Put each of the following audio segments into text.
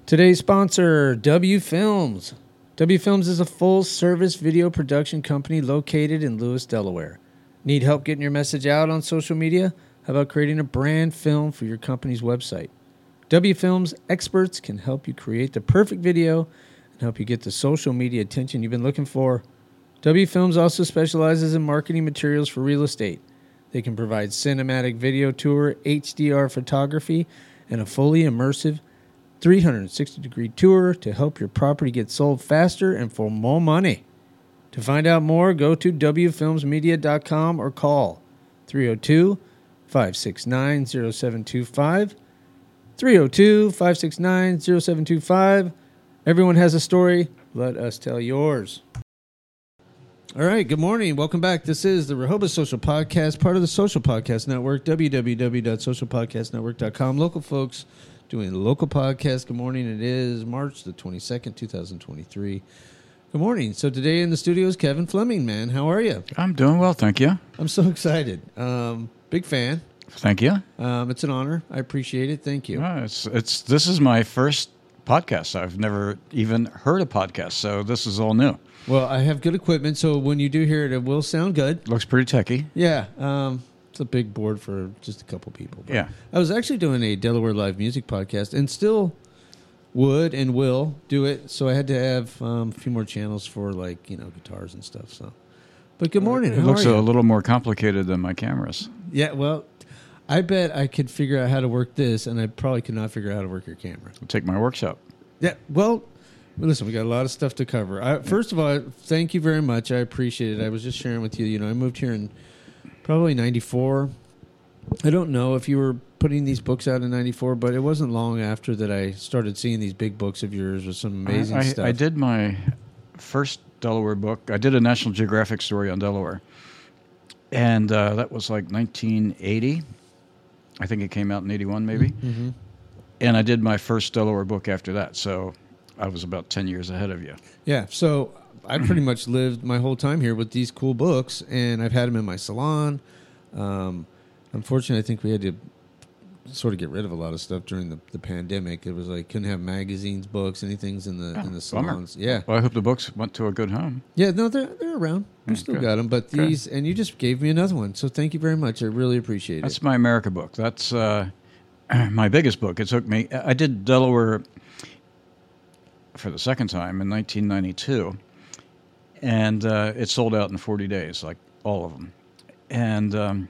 Today's sponsor, W Films. W Films is a full-service video production company located in Lewis, Delaware. Need help getting your message out on social media? How about creating a brand film for your company's website? W Films experts can help you create the perfect video and help you get the social media attention you've been looking for. W Films also specializes in marketing materials for real estate. They can provide cinematic video tour, HDR photography, and a fully immersive 360-degree tour to help your property get sold faster and for more money. To find out more, go to wfilmsmedia.com or call 302-569-0725. 302-569-0725. Everyone has a story. Let us tell yours. All right, good morning. Welcome back. This is the Rehoboth Social Podcast, part of the Social Podcast Network, www.socialpodcastnetwork.com. Local folks doing a local podcast. Good morning. It is March the 22nd, 2023. Good morning. So today in the studio is Kevin Fleming, man. How are you? I'm doing well, thank you. I'm so excited. Big fan. Thank you. It's an honor. I appreciate it. Thank you. This is my first podcast. I've never even heard a podcast, so this is all new. Well, I have good equipment, so when you do hear it, it will sound good. Looks pretty techy. Yeah. It's a big board for just a couple people. But yeah. I was actually doing a Delaware Live Music podcast and still would and will do it, so I had to have a few more channels for, guitars and stuff. So, but good morning. It looks a little more complicated than my cameras. Yeah, well, I bet I could figure out how to work this, and I probably could not figure out how to work your camera. I'll take my workshop. Yeah, well, listen, we got a lot of stuff to cover. First of all, thank you very much. I appreciate it. I was just sharing with you, I moved here in probably 94. I don't know if you were putting these books out in 94, but it wasn't long after that I started seeing these big books of yours with some amazing stuff. I did my first Delaware book. I did a National Geographic story on Delaware, and that was like 1980. I think it came out in 81 maybe. Mm-hmm. And I did my first Delaware book after that, so I was about 10 years ahead of you. Yeah, so I pretty much lived my whole time here with these cool books, and I've had them in my salon. Unfortunately, I think we had to sort of get rid of a lot of stuff during the pandemic. It was like couldn't have magazines, books, anything in the salons. Bummer. Yeah. Well, I hope the books went to a good home. Yeah, no, they're around. We still good. got them, but these, and you just gave me another one, so thank you very much. I really appreciate it. That's my America book. That's my biggest book. It took me. I did Delaware for the second time in 1992, and it sold out in 40 days, like all of them. And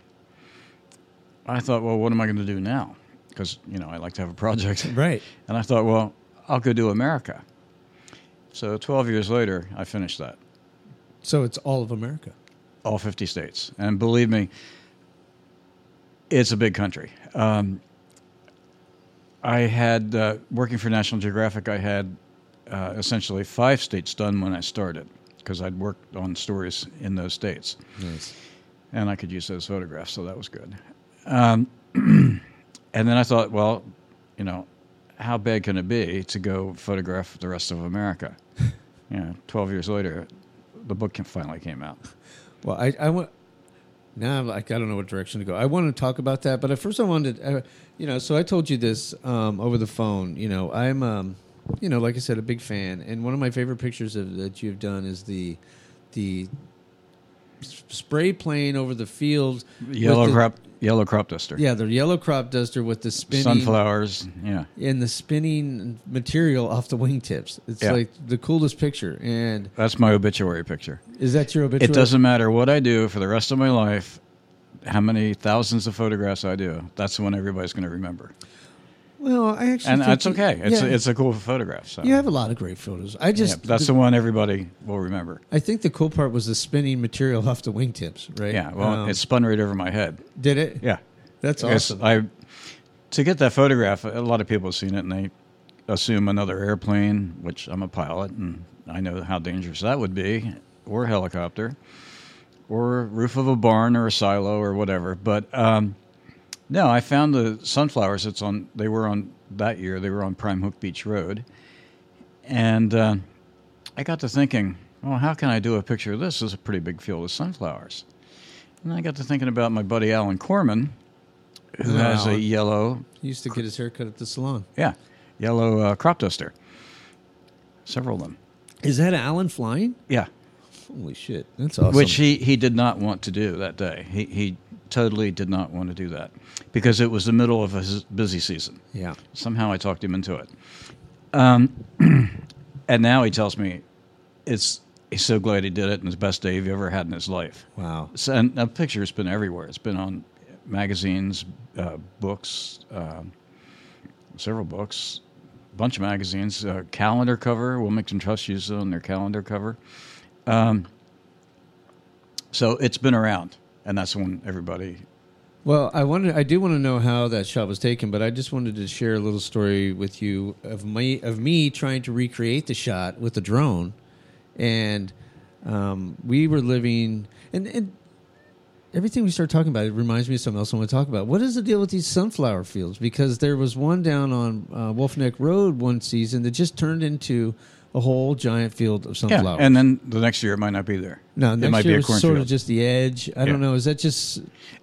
I thought, well, what am I going to do now? Because, I like to have a project. Right. And I thought, well, I'll go do America. So 12 years later, I finished that. So it's all of America. All 50 states. And believe me, it's a big country. I had, working for National Geographic, I had essentially 5 states done when I started, because I'd worked on stories in those states. Nice. And I could use those photographs, so that was good. And then I thought, well, how bad can it be to go photograph the rest of America? 12 years later, the book finally came out. Well, I want. Now I'm like, I don't know what direction to go. I want to talk about that, but at first I wanted, so I told you this over the phone. I'm, like I said, a big fan, and one of my favorite pictures that you've done is the spray plane over the fields. Yellow crop duster. Yeah, the yellow crop duster with the spinning sunflowers. Yeah, and the spinning material off the wingtips. It's like the coolest picture. And that's my obituary picture. Is that your obituary? It doesn't matter what I do for the rest of my life, how many thousands of photographs I do. That's the one everybody's going to remember. Well, I actually and think that's okay. It's a cool photograph. So. You have a lot of great photos. That's the one everybody will remember. I think the cool part was the spinning material off the wingtips, right? Yeah. Well, it spun right over my head. Did it? Yeah. That's awesome. To get that photograph, a lot of people have seen it and they assume another airplane, which I'm a pilot and I know how dangerous that would be, or a helicopter, or roof of a barn or a silo or whatever. But no, I found the sunflowers. They were on Prime Hook Beach Road, and I got to thinking, well, how can I do a picture of this? This is a pretty big field of sunflowers. And I got to thinking about my buddy Alan Corman, who has a yellow. He used to get his hair cut at the salon. Yeah. yellow crop duster. Several of them. Is that Alan flying? Yeah. Holy shit, that's awesome. Which he did not want to do that day. He totally did not want to do that because it was the middle of his busy season. Yeah. Somehow I talked him into it. And now he tells me he's so glad he did it and his best day he ever had in his life. Wow. So, and the picture's been everywhere. It's been on magazines, books, several books, a bunch of magazines, calendar cover. Wilmington Trust used it on their calendar cover. So it's been around, and that's when everybody... Well, I do want to know how that shot was taken, but I just wanted to share a little story with you of me trying to recreate the shot with the drone, and we were living, and everything we start talking about, it reminds me of something else I want to talk about. What is the deal with these sunflower fields? Because there was one down on Wolf Neck Road one season that just turned into a whole giant field of sunflowers. Yeah, and then the next year it might not be there. No, it next might year be a was cornfield. sort of just the edge. I don't know. Is that just...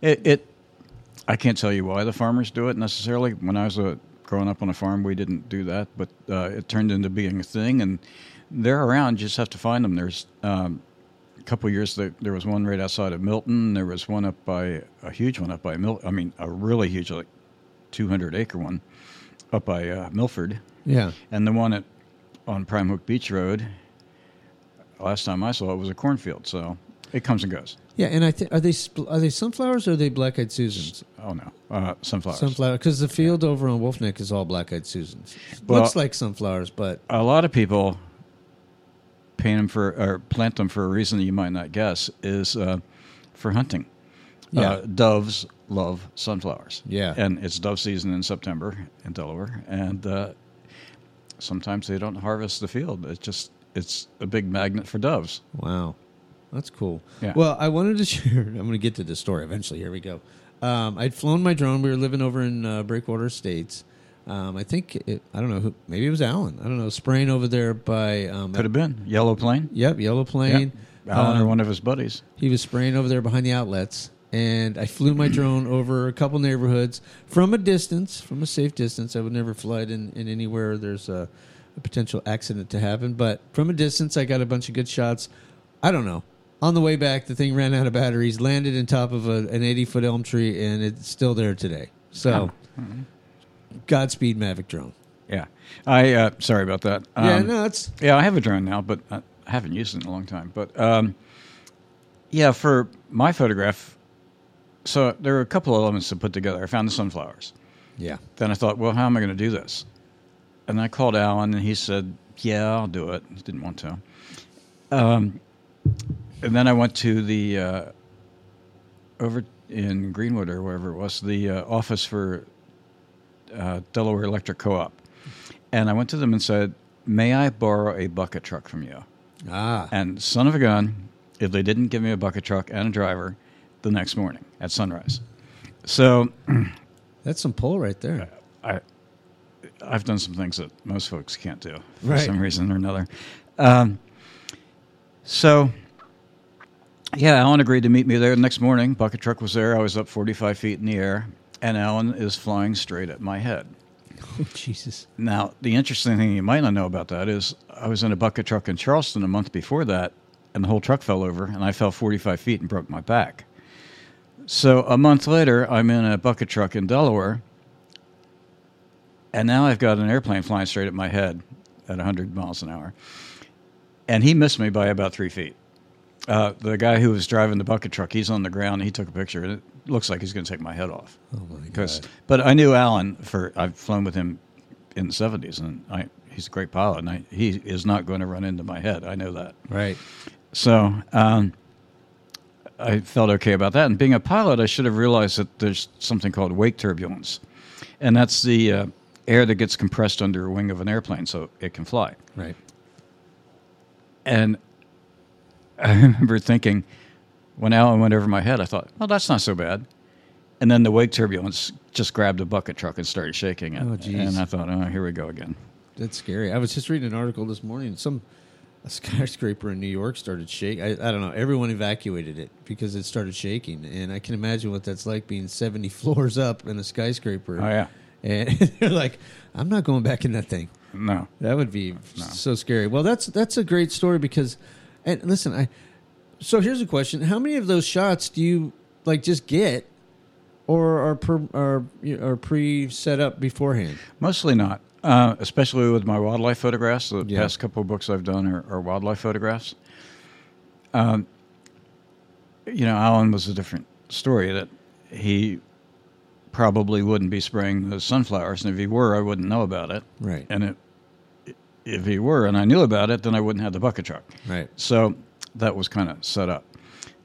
I can't tell you why the farmers do it necessarily. When I was growing up on a farm, we didn't do that, but it turned into being a thing, and they're around. You just have to find them. There's a couple of years there was one right outside of Milton. There was one up by a huge one up by Milton. I mean, a really huge, like 200-acre one up by Milford. Yeah, and the one on Prime Hook Beach Road. Last time I saw it was a cornfield, so it comes and goes. Yeah, and are they sunflowers or are they black-eyed Susans? Oh no, sunflowers. Sunflower, because the field over on Wolf Neck is all black-eyed Susans. Well, Looks like sunflowers, but a lot of people plant them for a reason that you might not guess is for hunting. Yeah. Doves love sunflowers. Yeah, and it's dove season in September in Delaware, and sometimes they don't harvest the field. It's a big magnet for doves. Wow. That's cool. Yeah. Well, I wanted to share. I'm going to get to the story eventually. Here we go. I'd flown my drone. We were living over in Breakwater Estates. I think I don't know who. Maybe it was Alan. I don't know. Spraying over there by could have been Yellow Plane. Yep, Yellow Plane. Yep. Alan or one of his buddies. He was spraying over there behind the outlets, and I flew my drone over a couple neighborhoods from a safe distance. I would never fly it in anywhere there's a potential accident to happen, but from a distance, I got a bunch of good shots. I don't know. On the way back, the thing ran out of batteries, landed on top of an 80-foot elm tree, and it's still there today. So, Godspeed, Mavic drone. Yeah. I sorry about that. Yeah, I have a drone now, but I haven't used it in a long time. But, for my photograph, so there were a couple of elements to put together. I found the sunflowers. Yeah. Then I thought, well, how am I going to do this? And I called Alan, and he said, yeah, I'll do it. He didn't want to. And then I went to the, over in Greenwood or wherever it was, the office for Delaware Electric Co-op. And I went to them and said, may I borrow a bucket truck from you? And son of a gun, if they didn't give me a bucket truck and a driver the next morning at sunrise. So... That's some pull right there. I've done some things that most folks can't do for right. some reason or another. Alan agreed to meet me there the next morning. Bucket truck was there. I was up 45 feet in the air, and Alan is flying straight at my head. Oh, Jesus. Now, the interesting thing you might not know about that is I was in a bucket truck in Charleston a month before that, and the whole truck fell over, and I fell 45 feet and broke my back. So a month later, I'm in a bucket truck in Delaware, and now I've got an airplane flying straight at my head at 100 miles an hour. And he missed me by about 3 feet. The guy who was driving the bucket truck, he's on the ground. He took a picture, and it looks like he's going to take my head off. Oh, my God. But I knew Alan. I've flown with him in the 70s, and he's a great pilot, and he is not going to run into my head. I know that. Right. So I felt okay about that. And being a pilot, I should have realized that there's something called wake turbulence. And that's the air that gets compressed under a wing of an airplane so it can fly. Right. And I remember thinking, when Alan went over my head, I thought, well, that's not so bad. And then the wake turbulence just grabbed a bucket truck and started shaking it. Oh, geez. And I thought, oh, here we go again. That's scary. I was just reading an article this morning. A skyscraper in New York started shaking. I don't know. Everyone evacuated it because it started shaking. And I can imagine what that's like being 70 floors up in a skyscraper. Oh, yeah. And they're like, I'm not going back in that thing. No. That would be so scary. Well, that's a great story because, and listen, so here's a question: how many of those shots do you like just get, or are pre set up beforehand? Mostly not. Especially with my wildlife photographs. The past couple of books I've done are wildlife photographs. Alan was a different story. That he probably wouldn't be spraying the sunflowers, and if he were, I wouldn't know about it. Right. And if he were, and I knew about it, then I wouldn't have the bucket truck. Right. So that was kind of set up.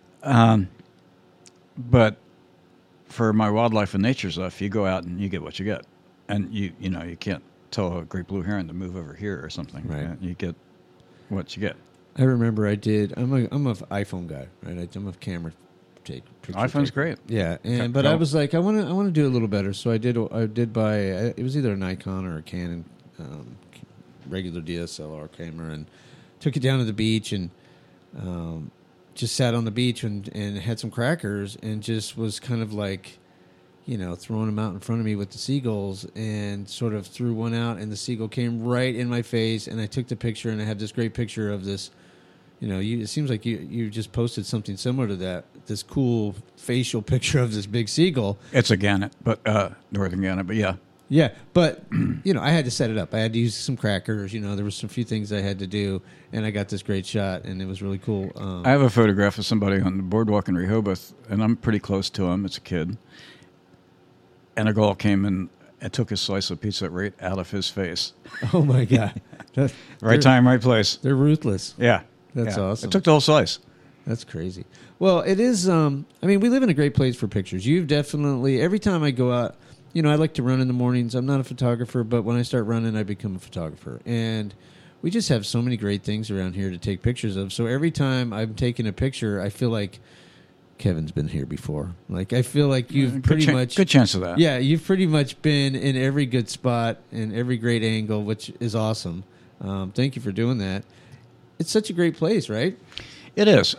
But for my wildlife and nature stuff, you go out and you get what you get, and you can't tell a great blue heron to move over here or something. Right. You get what you get. I remember I'm an iPhone guy, right? I'm a camera take. iPhone's great. Yeah, but I was like, I want to do a little better, so I did buy. It was either a Nikon or a Canon, regular DSLR camera, and took it down to the beach and just sat on the beach and had some crackers and just was kind of like, throwing them out in front of me with the seagulls, and sort of threw one out, and the seagull came right in my face, and I took the picture, and I have this great picture of this. It seems like you just posted something similar to that. This cool facial picture of this big seagull. It's a gannet, but northern gannet, but yeah. Yeah, but I had to set it up. I had to use some crackers. There was some few things I had to do, and I got this great shot, and it was really cool. I have a photograph of somebody on the boardwalk in Rehoboth, and I'm pretty close to him. It's a kid, and a gull came in and took a slice of pizza right out of his face. Oh my God! Right time, right place. They're ruthless. Yeah. That's awesome. It took the whole slice. That's crazy. Well, it is. We live in a great place for pictures. You've definitely. Every time I go out, I like to run in the mornings. I'm not a photographer, but when I start running, I become a photographer. And we just have so many great things around here to take pictures of. So every time I'm taking a picture, I feel like Kevin's been here before. Like, I feel like you've pretty much... Good chance of that. Yeah, you've pretty much been in every good spot and every great angle, which is awesome. Thank you for doing that. It's such a great place, right? It is.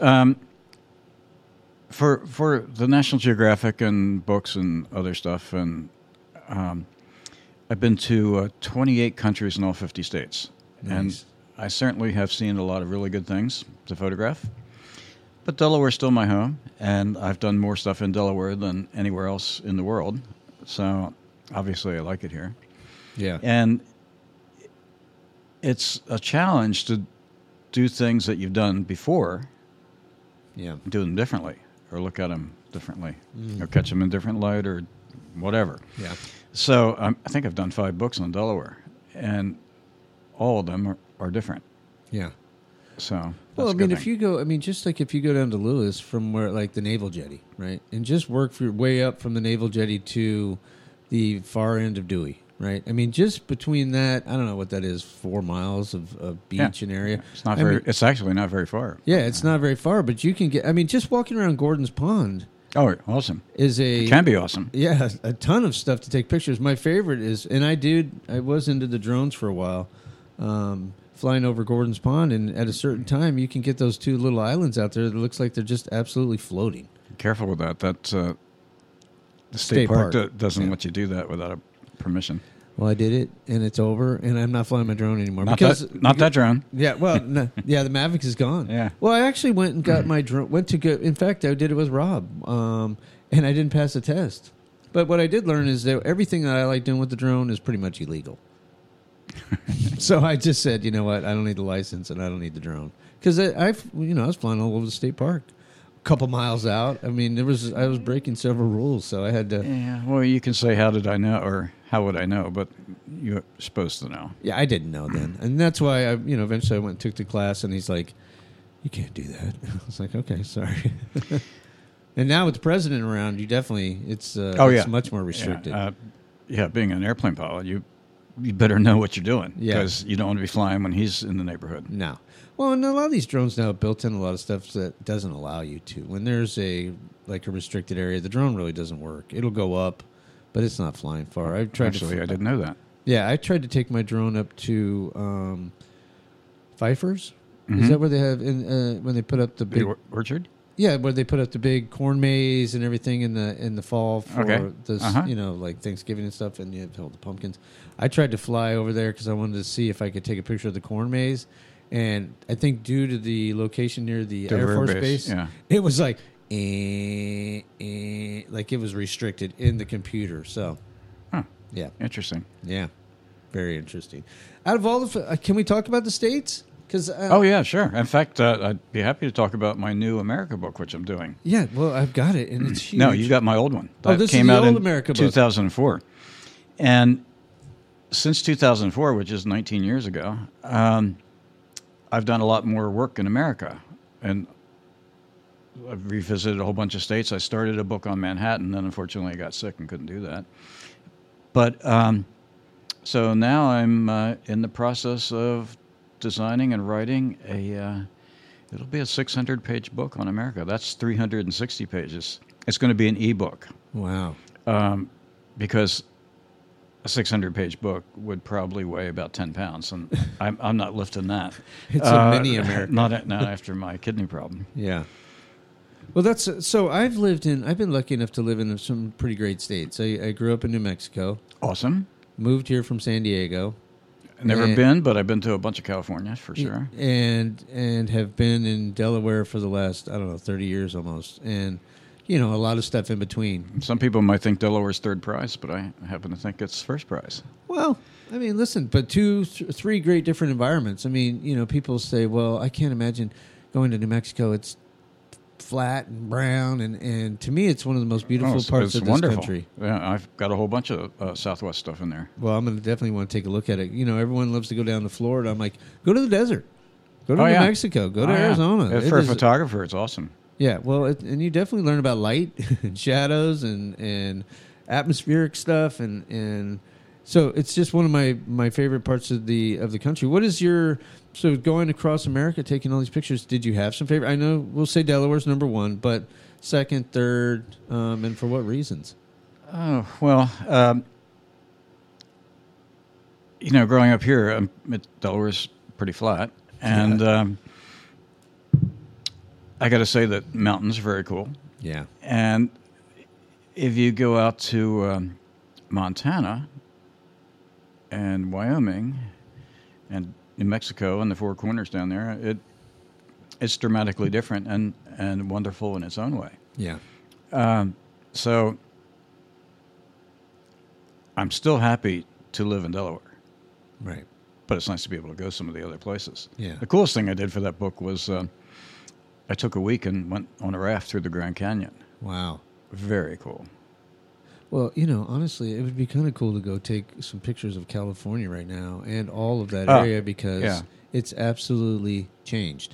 For the National Geographic and books and other stuff, and I've been to 28 countries in all 50 states. Nice. And I certainly have seen a lot of really good things to photograph. But Delaware's still my home, and I've done more stuff in Delaware than anywhere else in the world. So obviously I like it here. Yeah. And it's a challenge to do things that you've done before, do them differently, or look at them differently, or catch them in different light, or whatever. Yeah. So I think I've done 5 books on Delaware, and all of them are different. Yeah. So, well, if you go down to Lewis from where, like, the Naval Jetty, right, and just work your way up from the Naval Jetty to the far end of Dewey, right? Just between that, I don't know what that is, 4 miles of beach and area. It's not it's actually not very far. Yeah, it's not very far, but you can get. Just walking around Gordon's Pond. Oh, awesome! It can be awesome. Yeah, a ton of stuff to take pictures. My favorite is, and I was into the drones for a while. Flying over Gordon's Pond, and at a certain time, you can get those 2 little islands out there that looks like they're just absolutely floating. Careful with that. The state park doesn't let you do that without a permission. Well, I did it, and it's over, and I'm not flying my drone anymore. Not that drone. Yeah, well, the Mavic is gone. Yeah. Well, I actually went and got my drone. In fact, I did it with Rob, and I didn't pass the test. But what I did learn is that everything that I like doing with the drone is pretty much illegal. So I just said, you know what? I don't need the license, and I don't need the drone, because I was flying all over the state park, a couple miles out. I was breaking several rules, so I had to. Yeah. Well, you can say, "How did I know?" or "How would I know?" But you're supposed to know. Yeah, I didn't know then, and that's why eventually I went and took the class, and he's like, "You can't do that." I was like, "Okay, sorry." And now with the president around, it's much more restricted. Being an airplane pilot, you better know what you're doing, because you don't want to be flying when he's in the neighborhood. No. Well, and a lot of these drones now have built in a lot of stuff that doesn't allow you to. When there's a restricted area, the drone really doesn't work. It'll go up, but it's not flying far. I didn't know that. Yeah, I tried to take my drone up to Pfeiffer's. Mm-hmm. Is that where they have when they put up the big orchard? Yeah, where they put up the big corn maze and everything in the fall for Okay. this, Uh-huh. like Thanksgiving and stuff, and you have all the pumpkins. I tried to fly over there because I wanted to see if I could take a picture of the corn maze, and I think due to the location near the Air rear Force base, Base, yeah. it was like, like it was restricted in the computer. So, Huh. yeah, Interesting. yeah, very interesting. Out of all the, can we talk about the states? Because Oh, yeah, sure. In fact, I'd be happy to talk about my new America book, which I'm doing. yeah, well, I've got it, and it's huge. No, you got my old one. Oh, this is came the out old in America book. 2004. And since 2004, which is 19 years ago, I've done a lot more work in America. And I've revisited a whole bunch of states. I started a book on Manhattan, then unfortunately I got sick and couldn't do that. But so now I'm in the process of designing and writing it'll be a 600-page book on America. That's 360 pages. It's going to be an ebook. Wow. Because a 600-page book would probably weigh about 10 pounds, and I'm not lifting that. It's a mini America. Not after my kidney problem. Yeah. Well, that's so. I've been lucky enough to live in some pretty great states. I grew up in New Mexico, Awesome. moved here from San Diego, Never And- been, but I've been to a bunch of California for sure. and have been in Delaware for the last 30 years almost, and a lot of stuff in between. Some people might think Delaware's third prize, but I happen to think it's first prize. Well, I mean, listen, but three great different environments. I mean, people say, well, I can't imagine going to New Mexico. It's flat and brown, and to me, it's one of the most beautiful parts of this wonderful. country. Yeah, I've got a whole bunch of Southwest stuff in there. Well, I'm going to definitely want to take a look at it. Everyone loves to go down to Florida. I'm like, go to the desert. Go to Oh, New yeah. Mexico. Go to Oh, yeah. Arizona. For a It is- photographer, it's awesome. Yeah, well, and you definitely learn about light and shadows and atmospheric stuff, and so it's just one of my favorite parts of the country. What is so going across America, taking all these pictures? Did you have some favorite? I know we'll say Delaware's number one, but second, third, and for what reasons? Oh, well, growing up here, Delaware's pretty flat. And I got to say that mountains are very cool. Yeah, And if you go out to Montana and Wyoming and New Mexico and the Four Corners down there, it's dramatically different and wonderful in its own way. yeah, So I'm still happy to live in Delaware, right. but it's nice to be able to go some of the other places. Yeah. The coolest thing I did for that book was I took a week and went on a raft through the Grand Canyon. Wow. Very cool. Well, honestly, it would be kind of cool to go take some pictures of California right now and all of that Oh, area because yeah. it's absolutely changed.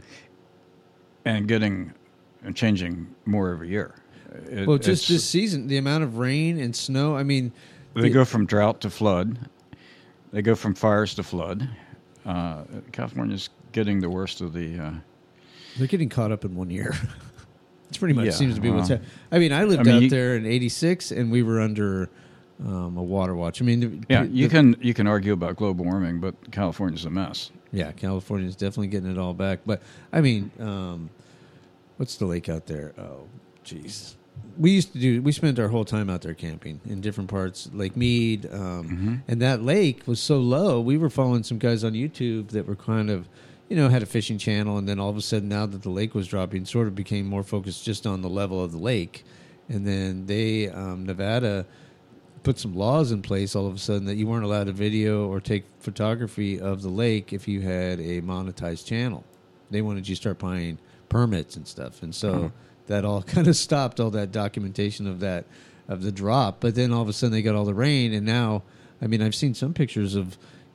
And changing more every year. Well, just It's- this season, the amount of rain and snow. I mean, They go from drought to flood. They go from fires to flood. California's getting the worst of the... they're getting caught up in 1 year. It's pretty much Yeah, seems to be what's well, happening. I mean, I lived I mean, out you- there in '86, and we were under a water watch. I mean, Yeah, you can argue about global warming, but California's a mess. Yeah, California's definitely getting it all back. But I mean, what's the lake out there? Oh, jeez. We spent our whole time out there camping in different parts, Lake Mead, and that lake was so low. We were following some guys on YouTube that were kind of, had a fishing channel, and then all of a sudden, now that the lake was dropping, sort of became more focused just on the level of the lake. And then Nevada put some laws in place all of a sudden that you weren't allowed to video or take photography of the lake if you had a monetized channel. They wanted you to start buying permits and stuff, and so that all kind of stopped all that documentation of the drop. But then all of a sudden they got all the rain, and now, I mean, I've seen some pictures of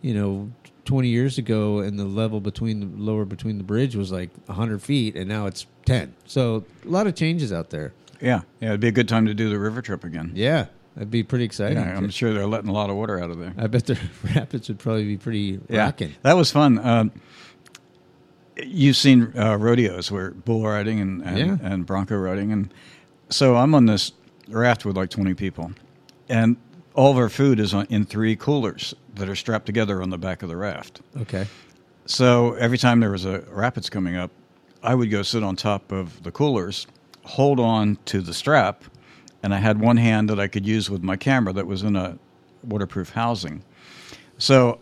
20 years ago, and the level between the bridge was like 100 feet, and now it's 10. So a lot of changes out there. Yeah, it'd be a good time to do the river trip again. Yeah, that'd be pretty exciting. Yeah, I'm sure they're letting a lot of water out of there. I bet the rapids would probably be pretty rocking. That was fun. You've seen rodeos where bull riding and bronco riding, and so I'm on this raft with like 20 people, and all of our food is in 3 coolers that are strapped together on the back of the raft. Okay. So every time there was a rapids coming up, I would go sit on top of the coolers, hold on to the strap, and I had one hand that I could use with my camera that was in a waterproof housing. So,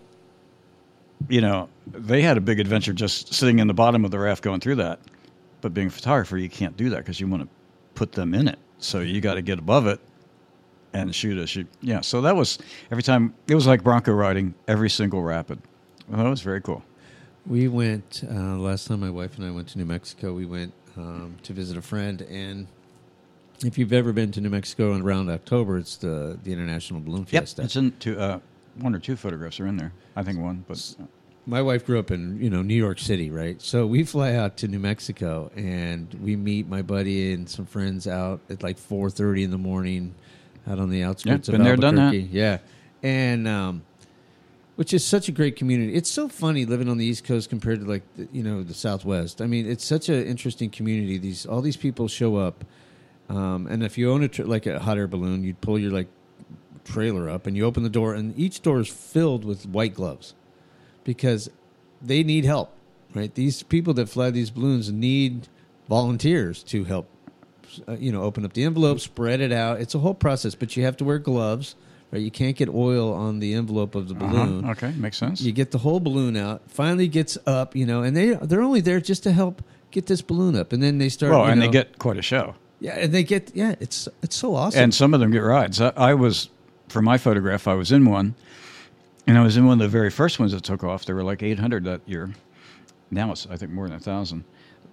they had a big adventure just sitting in the bottom of the raft going through that. But being a photographer, you can't do that because you want to put them in it. So you got to get above it and shoot. Yeah, so that was every time. It was like bronco riding every single rapid. Well, that was very cool. We went, last time my wife and I went to New Mexico, we went to visit a friend. And if you've ever been to New Mexico around October, it's the International Balloon Fiesta. Yep, it's in one or two photographs are in there. I think one, but... My wife grew up in, New York City, right? So we fly out to New Mexico, and we meet my buddy and some friends out at like 4:30 in the morning out on the outskirts of Albuquerque. Been there, done that. Yeah. And... which is such a great community. It's so funny living on the East Coast compared to the Southwest. I mean, it's such an interesting community. All these people show up, and if you own like a hot air balloon, you'd pull your trailer up and you open the door, and each door is filled with white gloves because they need help. Right? These people that fly these balloons need volunteers to help. Open up the envelope, spread it out. It's a whole process, but you have to wear gloves. Right, you can't get oil on the envelope of the balloon. Okay, makes sense. You get the whole balloon out. Finally gets up, and they're only there just to help get this balloon up, and then they start. Well, and they get quite a show. Yeah, and they get it's so awesome. And some of them get rides. I was, for my photograph, I was in one, and I was in one of the very first ones that took off. There were like 800 that year. Now it's I think more than 1,000.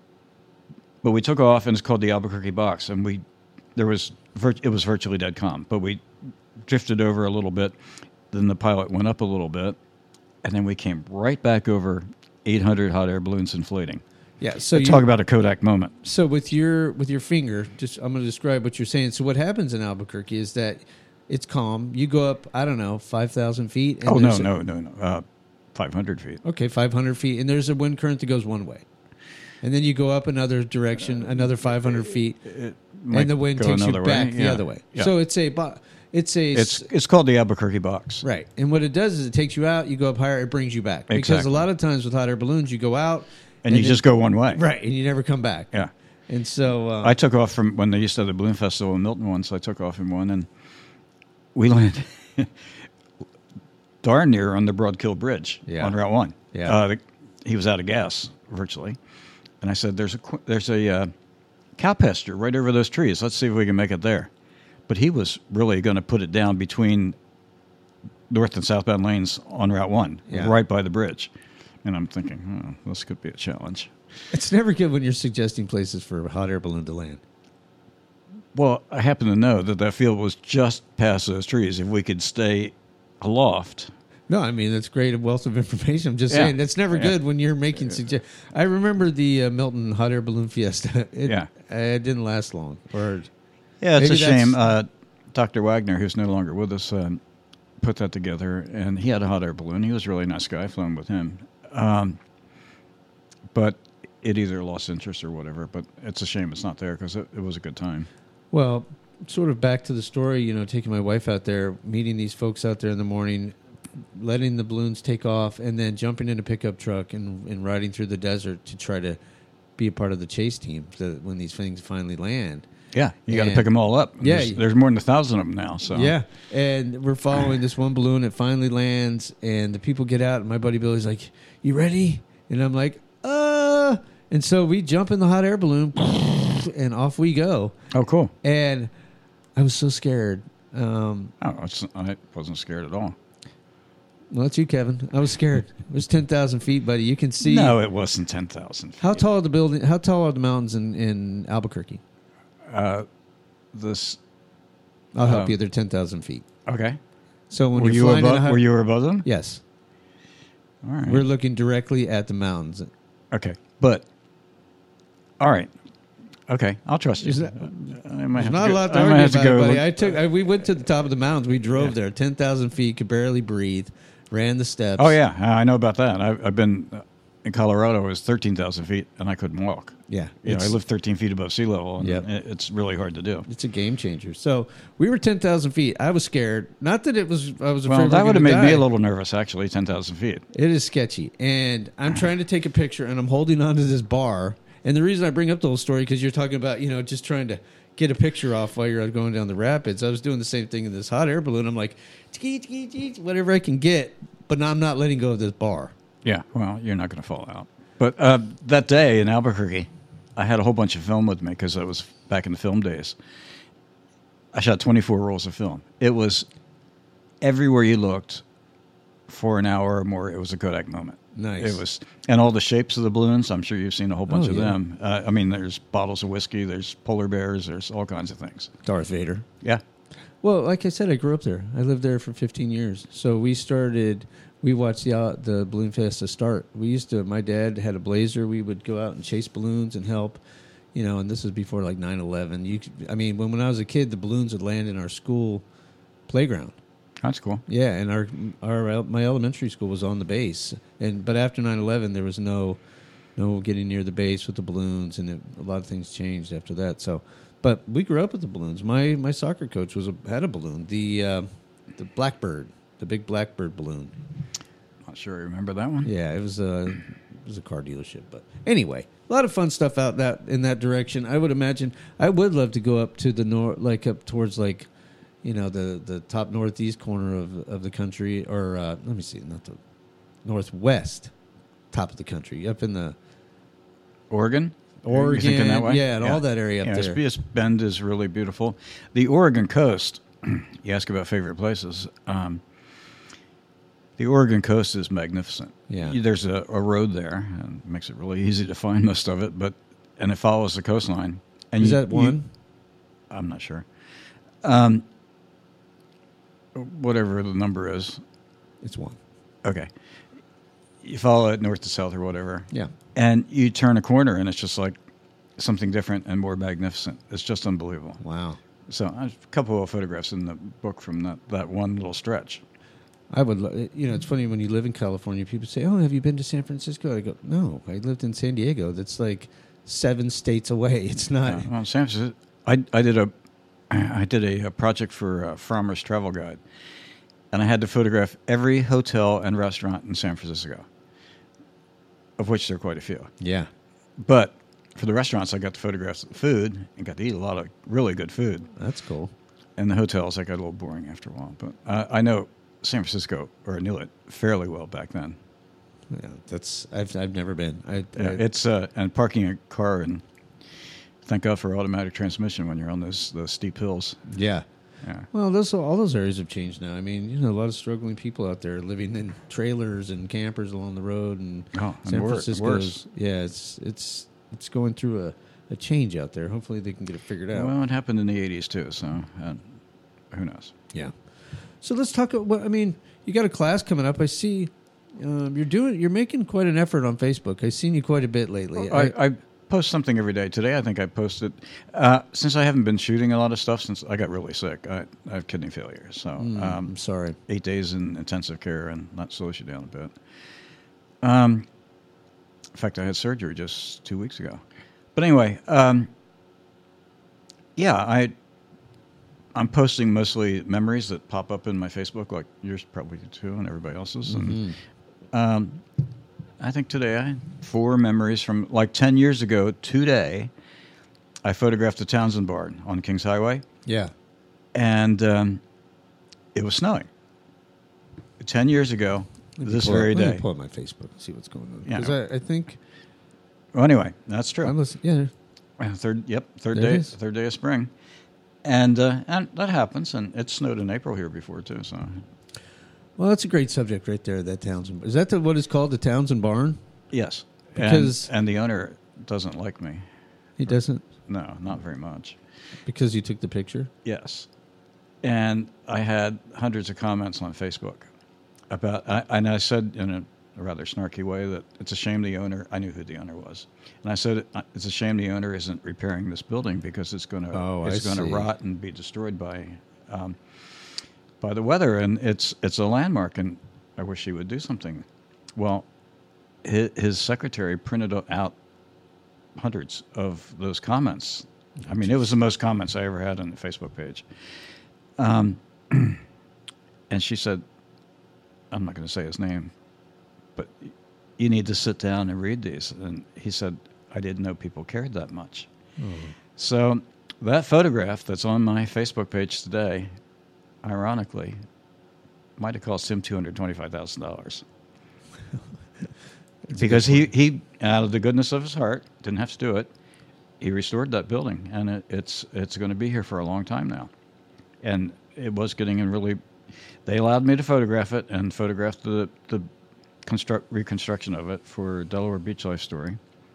But we took off, and it's called the Albuquerque Box, and it was virtually dead calm, but we drifted over a little bit, then the pilot went up a little bit, and then we came right back over 800 hot air balloons inflating. Yeah, so talk about a Kodak moment. So with your finger, I'm going to describe what you're saying. So what happens in Albuquerque is that it's calm. You go up, I don't know, 5,000 feet. And no, 500 feet. Okay, 500 feet, and there's a wind current that goes one way, and then you go up another direction, another 500 feet, and the wind takes you back the other way. Yeah. So it's called the Albuquerque Box. Right. And what it does is it takes you out, you go up higher, it brings you back. Exactly. Because a lot of times with hot air balloons, you go out. And you just go one way. Right. And you never come back. Yeah. And so... I took off from when they used to have the Balloon Festival in Milton once. I took off in one, and we landed darn near on the Broadkill Bridge on Route 1. Yeah. He was out of gas, virtually. And I said, there's a cow pasture right over those trees. Let's see if we can make it there. But he was really going to put it down between north and southbound lanes on Route 1, right by the bridge. And I'm thinking, this could be a challenge. It's never good when you're suggesting places for a hot air balloon to land. Well, I happen to know that field was just past those trees. If we could stay aloft. No, I mean, that's great, a wealth of information. I'm just saying, that's never good when you're making suggestions. I remember the Milton Hot Air Balloon Fiesta. It didn't last long. Yeah, it's a shame. Dr. Wagner, who's no longer with us, put that together, and he had a hot air balloon. He was a really nice guy. I've flown with him. But it either lost interest or whatever, but it's a shame it's not there because it was a good time. Well, sort of back to the story, taking my wife out there, meeting these folks out there in the morning, letting the balloons take off, and then jumping in a pickup truck and riding through the desert to try to be a part of the chase team when these things finally land. Yeah, you got to pick them all up. Yeah, there's more than 1,000 of them now. So yeah, and we're following this one balloon. It finally lands, and the people get out. And my buddy Billy's like, "You ready?" And I'm like, And so we jump in the hot air balloon, and off we go. Oh, cool! And I was so scared. I wasn't scared at all. Well, that's you, Kevin. I was scared. It was 10,000 feet, buddy. You can see. No, it wasn't 10,000 feet. How tall are the building? How tall are the mountains in Albuquerque? I'll help you. They're 10,000 feet. Okay. So when you're flying were you above them? Yes. All right. We're looking directly at the mountains. Okay, but all right. Okay, I'll trust you. There's not a lot to argue about, buddy. We went to the top of the mountains. We drove there, 10,000 feet, could barely breathe, ran the steps. Oh yeah, I know about that. I've been in Colorado. It was 13,000 feet, and I couldn't walk. Yeah, I live 13 feet above sea level, and it's really hard to do. It's a game changer. So we were 10,000 feet. I was scared. Not that I was afraid. Well, that would have made me a little nervous, actually. 10,000 feet. It is sketchy, and I'm trying to take a picture, and I'm holding onto this bar, And the reason I bring up the whole story, because you're talking about, just trying to get a picture off while you're going down the rapids. I was doing the same thing in this hot air balloon. I'm like, whatever I can get, but now I'm not letting go of this bar. Yeah, well, you're not going to fall out. But that day in Albuquerque, I had a whole bunch of film with me because I was back in the film days. I shot 24 rolls of film. It was everywhere you looked for an hour or more. It was a Kodak moment. Nice. It was, and all the shapes of the balloons. I'm sure you've seen a whole bunch of yeah. them. I mean, there's bottles of whiskey, there's polar bears, there's all kinds of things. Darth Vader. Yeah. Well, like I said, I grew up there. I lived there for 15 years. So we watched the Balloon Fiesta start. My dad had a Blazer. We would go out and chase balloons and help, and this was before like 9/11. When I was a kid, the balloons would land in our school playground. That's cool. Yeah, and my elementary school was on the base, but after 9/11, there was no getting near the base with the balloons, and a lot of things changed after that. So, but we grew up with the balloons. My soccer coach had a balloon, the Blackbird, the big Blackbird balloon. Not sure I remember that one. Yeah, it was a car dealership, but anyway, a lot of fun stuff out in that direction. I would imagine I would love to go up to the north, like up towards like, the top northeast corner of the country, or let me see, not the northwest top of the country, up in the Oregon, you thinking that way? Yeah, and all that area up there. Spias Bend is really beautiful. The Oregon coast. You ask about favorite places. The Oregon coast is magnificent. Yeah, there's a road there, and it makes it really easy to find most of it. And it follows the coastline. And is that one? I'm not sure. Whatever the number is, it's one. Okay, you follow it north to south or whatever. Yeah, and you turn a corner, and it's just like something different and more magnificent. It's just unbelievable. Wow. So I have a couple of photographs in the book from that one little stretch. I would, it's funny when you live in California, people say, "Oh, have you been to San Francisco?" I go, "No, I lived in San Diego. That's like 7 states away. It's not." Well, San Francisco. I did a project for Farmer's Travel Guide, and I had to photograph every hotel and restaurant in San Francisco, of which there are quite a few. Yeah. But for the restaurants, I got to photograph the food and got to eat a lot of really good food. That's cool. And the hotels, I got a little boring after a while. But I know San Francisco, or I knew it fairly well back then. Yeah, I've never been. It's and parking a car, and thank God for automatic transmission when you're on those steep hills. Yeah. Yeah. Well, all those areas have changed now. I mean, a lot of struggling people out there living in trailers and campers along the road, and San Francisco's. Yeah, it's going through a change out there. Hopefully, they can get it figured out. Well, it happened in the '80s too, so who knows? Yeah. So let's talk. Well, I mean, you got a class coming up. I see you're making quite an effort on Facebook. I've seen you quite a bit lately. I post something every day. Today, I think I posted since I haven't been shooting a lot of stuff since I got really sick. I have kidney failure, so I'm sorry. 8 days in intensive care, and that slows you down a bit. In fact, I had surgery just 2 weeks ago. But anyway, I'm posting mostly memories that pop up in my Facebook, like yours probably too, and everybody else's. Mm-hmm. And I think today I had 4 memories from like 10 years ago today. I photographed the Townsend Barn on Kings Highway. Yeah. And it was snowing. 10 years ago, this very day. Let me pull up my Facebook and see what's going on. Because I think... Well, anyway, that's true. Yeah. Third day of spring. And that happens, and it snowed in April here before, too. So, well, that's a great subject right there, that Townsend. Is that what is called the Townsend Barn? Yes. Because and the owner doesn't like me. He doesn't? No, not very much. Because you took the picture? Yes. And I had hundreds of comments on Facebook about, and I said in a rather snarky way that it's a shame the owner, I knew who the owner was, and I said it's a shame the owner isn't repairing this building because it's going to rot and be destroyed by the weather, and it's a landmark, and I wish he would do something. Well, his secretary printed out hundreds of those comments. I mean, it was the most comments I ever had on the Facebook page. And she said, I'm not going to say his name, but you need to sit down and read these. And he said, I didn't know people cared that much. So that photograph that's on my Facebook page today, ironically, might have cost him $225,000. Because he, out of the goodness of his heart, didn't have to do it. He restored that building, and it's going to be here for a long time now. And it was getting in really. They allowed me to photograph it and photograph the reconstruction of it for Delaware Beach Life Story.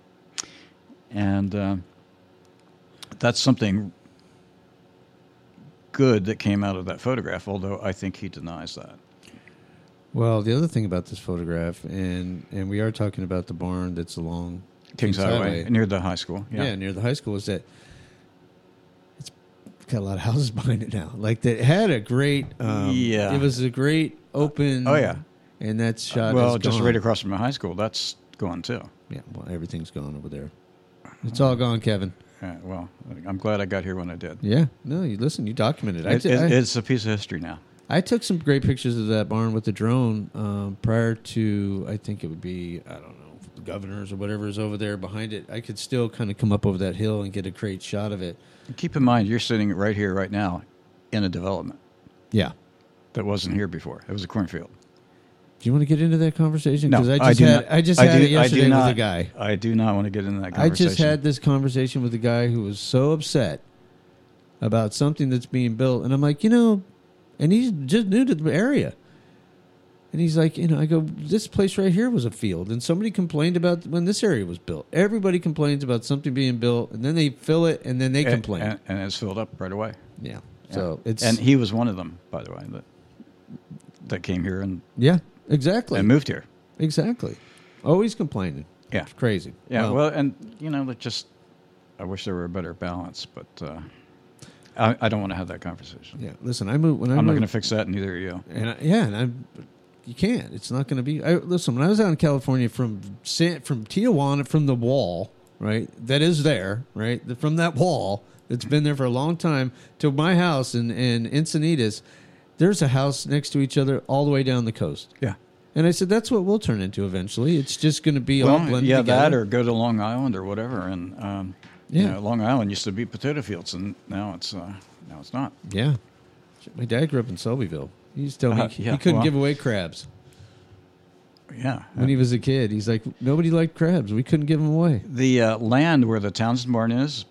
And that's something good that came out of that photograph, although I think he denies that. Well, the other thing about this photograph, and we are talking about the barn that's along Kings Highway, near the high school. Yeah, near the high school, is that it's got a lot of houses behind it now. Like, they had a great, it was a great open. Oh, yeah. And that shot well, is just gone. right across from the high school, that's gone too. Yeah, well, everything's gone over there. It's all gone, Kevin. Well, I'm glad I got here when I did. Yeah, no, you documented it. It's a piece of history now. I took some great pictures of that barn with the drone prior to, I think it would be, I don't know, the Governors or whatever is over there behind it. I could still kind of come up over that hill and get a great shot of it. Keep in mind, you're sitting right here, right now, in a development. Yeah. That wasn't here before. It was a cornfield. Do you want to get into that conversation? No, I just had it yesterday with a guy. I do not want to get into that conversation. I just had this conversation with a guy who was so upset about something that's being built. And I'm like, and he's just new to the area. And he's like, I go, this place right here was a field. And somebody complained about when this area was built. Everybody complains about something being built, and then they fill it, and then they complain. And it's filled up right away. Yeah. So it's. And he was one of them, by the way, that came here and. Yeah, exactly. And moved here. Exactly. Always complaining. Yeah. It's crazy. Yeah, well, and, I wish there were a better balance, but. I don't want to have that conversation. Yeah, listen, I'm not going to fix that, and neither are you. And you can't. It's not going to be. Listen, when I was out in California from Tijuana, from the wall, right, that is there, right, from that wall that's been there for a long time to my house in Encinitas, there's a house next to each other all the way down the coast. Yeah. And I said, that's what we'll turn into eventually. It's just going to be all blended together. That or go to Long Island or whatever, and. Long Island used to be potato fields, and now it's not. Yeah, my dad grew up in Selbyville. He used to tell me he couldn't give away crabs. Yeah, when he was a kid, he's like, nobody liked crabs. We couldn't give them away. The land where the Townsend barn is,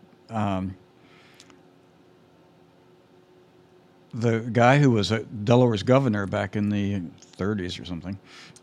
the guy who was Delaware's governor back in the 30s or something,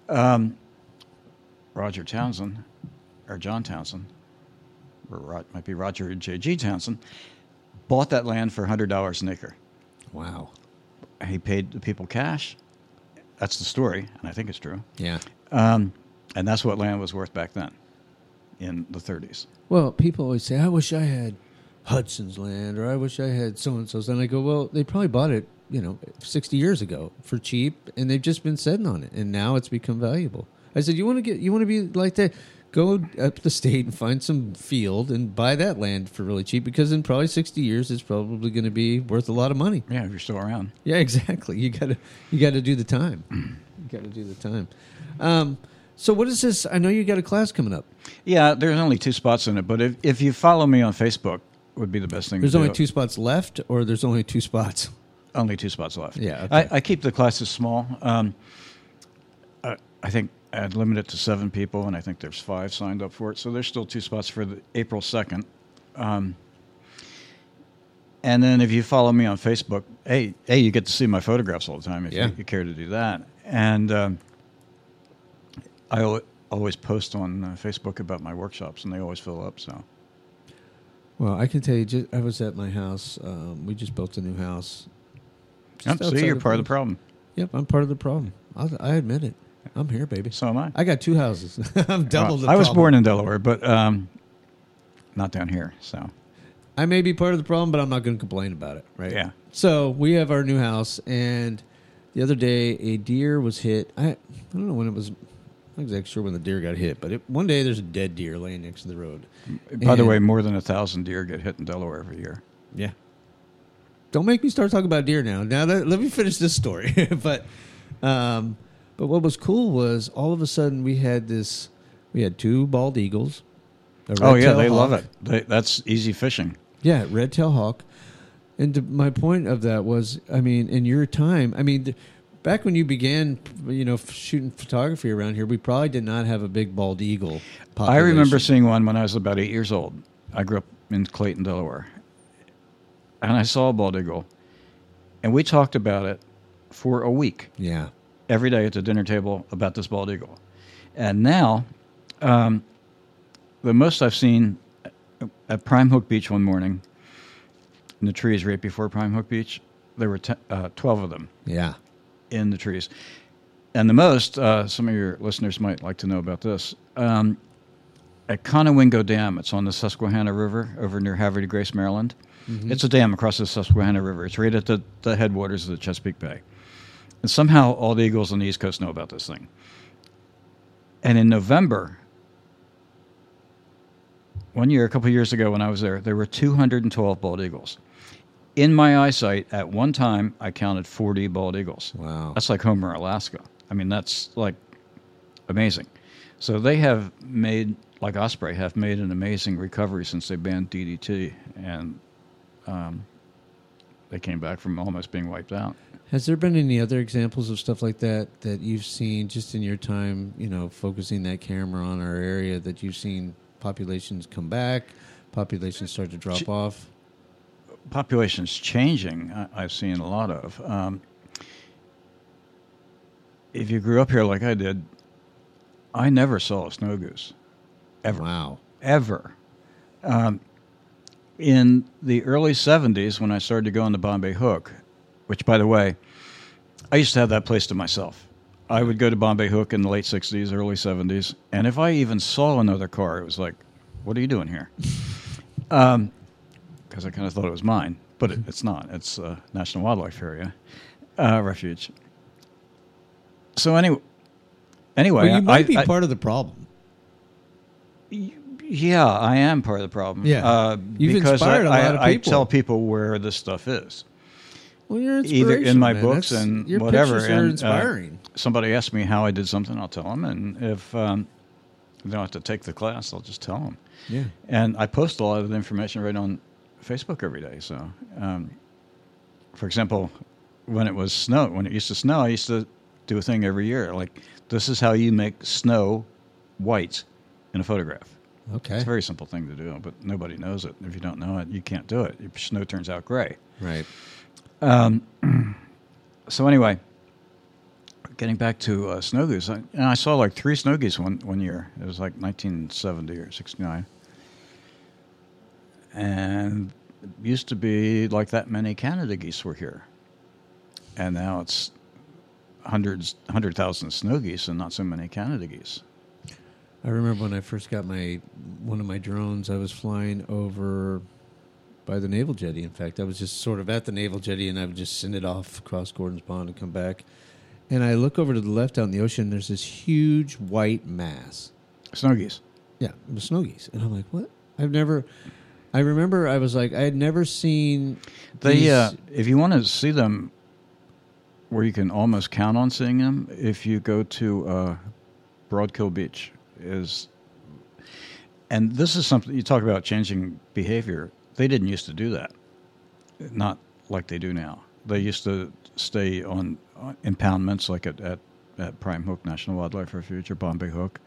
Roger Townsend or John Townsend. Or might be Roger J.G. Townsend, bought that land for $100 an acre. Wow. He paid the people cash. That's the story, and I think it's true. Yeah. And that's what land was worth back then, in the 30s. Well, people always say, I wish I had Hudson's land, or I wish I had so-and-so's. And I go, well, they probably bought it, 60 years ago for cheap, and they've just been sitting on it, and now it's become valuable. I said, you want to be like that? Go up the state and find some field and buy that land for really cheap, because in probably 60 years it's probably going to be worth a lot of money. Yeah, if you're still around. Yeah, exactly. You got to do the time. You got to do the time. So what is this? I know you got a class coming up. Yeah, there's only 2 spots in it, but if you follow me on Facebook, would be the best thing. There's only 2 spots left, or there's only 2 spots? Only 2 spots left. Yeah. Okay. I keep the classes small. I think I'd limit it to 7 people, and I think there's 5 signed up for it. So there's still 2 spots for the April 2nd. And then if you follow me on Facebook, you get to see my photographs all the time if you care to do that. And I always post on Facebook about my workshops, and they always fill up. So, well, I can tell you, I was at my house. We just built a new house. So you're part of the problem. Yep, I'm part of the problem. I admit it. I'm here, baby. So am I. I got 2 houses. I'm double the problem. I was born in Delaware, but not down here. So I may be part of the problem, but I'm not going to complain about it, right? Yeah. So we have our new house, and the other day a deer was hit. I don't know when it was. I'm not exactly sure when the deer got hit, but one day there's a dead deer laying next to the road. By the way, more than 1,000 deer get hit in Delaware every year. Yeah. Don't make me start talking about deer now. Let me finish this story. But what was cool was all of a sudden we had 2 bald eagles, Oh yeah, they love it. That's easy fishing. Yeah, red-tailed hawk. And my point of that was, I mean, in your time, I mean, back when you began, shooting photography around here, we probably did not have a big bald eagle population. I remember seeing one when I was about 8 years old. I grew up in Clayton, Delaware. And I saw a bald eagle. And we talked about it for a week. Yeah. Every day at the dinner table about this bald eagle. And now, the most I've seen at Prime Hook Beach one morning, in the trees right before Prime Hook Beach, there were 12 of them. Yeah. In the trees. And the most, some of your listeners might like to know about this, at Conowingo Dam, it's on the Susquehanna River over near Havre de Grace, Maryland. Mm-hmm. It's a dam across the Susquehanna River. It's right at the headwaters of the Chesapeake Bay. And somehow all the eagles on the East Coast know about this thing. And in November, one year, a couple of years ago when I was there were 212 bald eagles. In my eyesight, at one time, I counted 40 bald eagles. Wow. That's like Homer, Alaska. I mean, that's like amazing. So they have made, like Osprey, have made an amazing recovery since they banned DDT. And they came back from almost being wiped out. Has there been any other examples of stuff like that you've seen just in your time, focusing that camera on our area, that you've seen populations come back, populations start to drop off? Populations changing, I've seen a lot of. If you grew up here like I did, I never saw a snow goose. Ever. Wow. Ever. In the early 70s, when I started to go on the Bombay Hook, which, by the way, I used to have that place to myself. I would go to Bombay Hook in the late 60s, early 70s, and if I even saw another car, it was like, what are you doing here? Because I kind of thought it was mine, but it's not. It's a National Wildlife Area refuge. So anyway, well, you might be part of the problem. Yeah, I am part of the problem. Yeah, you've inspired a lot of people. I tell people where this stuff is. Well, you're either in my books and your whatever. Pictures are inspiring. Somebody asks me how I did something, I'll tell them, and if they don't have to take the class, I'll just tell them. Yeah, and I post a lot of the information right on Facebook every day. So, for example, when it used to snow, I used to do a thing every year. Like, this is how you make snow white in a photograph. Okay. It's a very simple thing to do, but nobody knows it. If you don't know it, you can't do it. Your snow turns out gray. Right. So anyway, getting back to snow goose, I saw like 3 snow geese one year. It was like 1970 or 69. And it used to be like that many Canada geese were here. And now it's 100,000 snow geese and not so many Canada geese. I remember when I first got one of my drones, I was flying over by the naval jetty. In fact, I was just sort of at the naval jetty, and I would just send it off across Gordon's Pond and come back. And I look over to the left out in the ocean, and there's this huge white mass. Snow geese. Yeah, it was snow geese. And I'm like, what? I remember I was like, I had never seen these. If you want to see them where you can almost count on seeing them, if you go to Broadkill Beach, and this is something you talk about changing behavior. They didn't used to do that, not like they do now. They used to stay on impoundments, like at Prime Hook National Wildlife Refuge or Bombay Hook.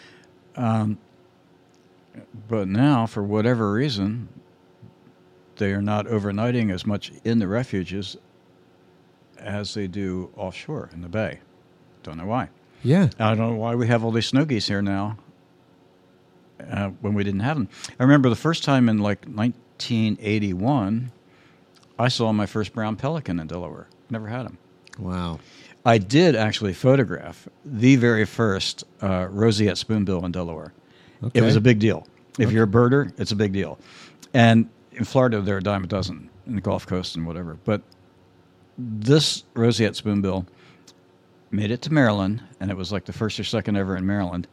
But now, for whatever reason, they are not overnighting as much in the refuges as they do offshore in the bay. Don't know why. Yeah. I don't know why we have all these snow geese here now when we didn't have them. I remember the first time in like 1981, I saw my first brown pelican in Delaware. Never had them. Wow. I did actually photograph the very first roseate spoonbill in Delaware. Okay. It was a big deal. If you're a birder, it's a big deal. And in Florida, they're a dime a dozen in the Gulf Coast and whatever. But this roseate spoonbill made it to Maryland, and it was like the first or second ever in Maryland.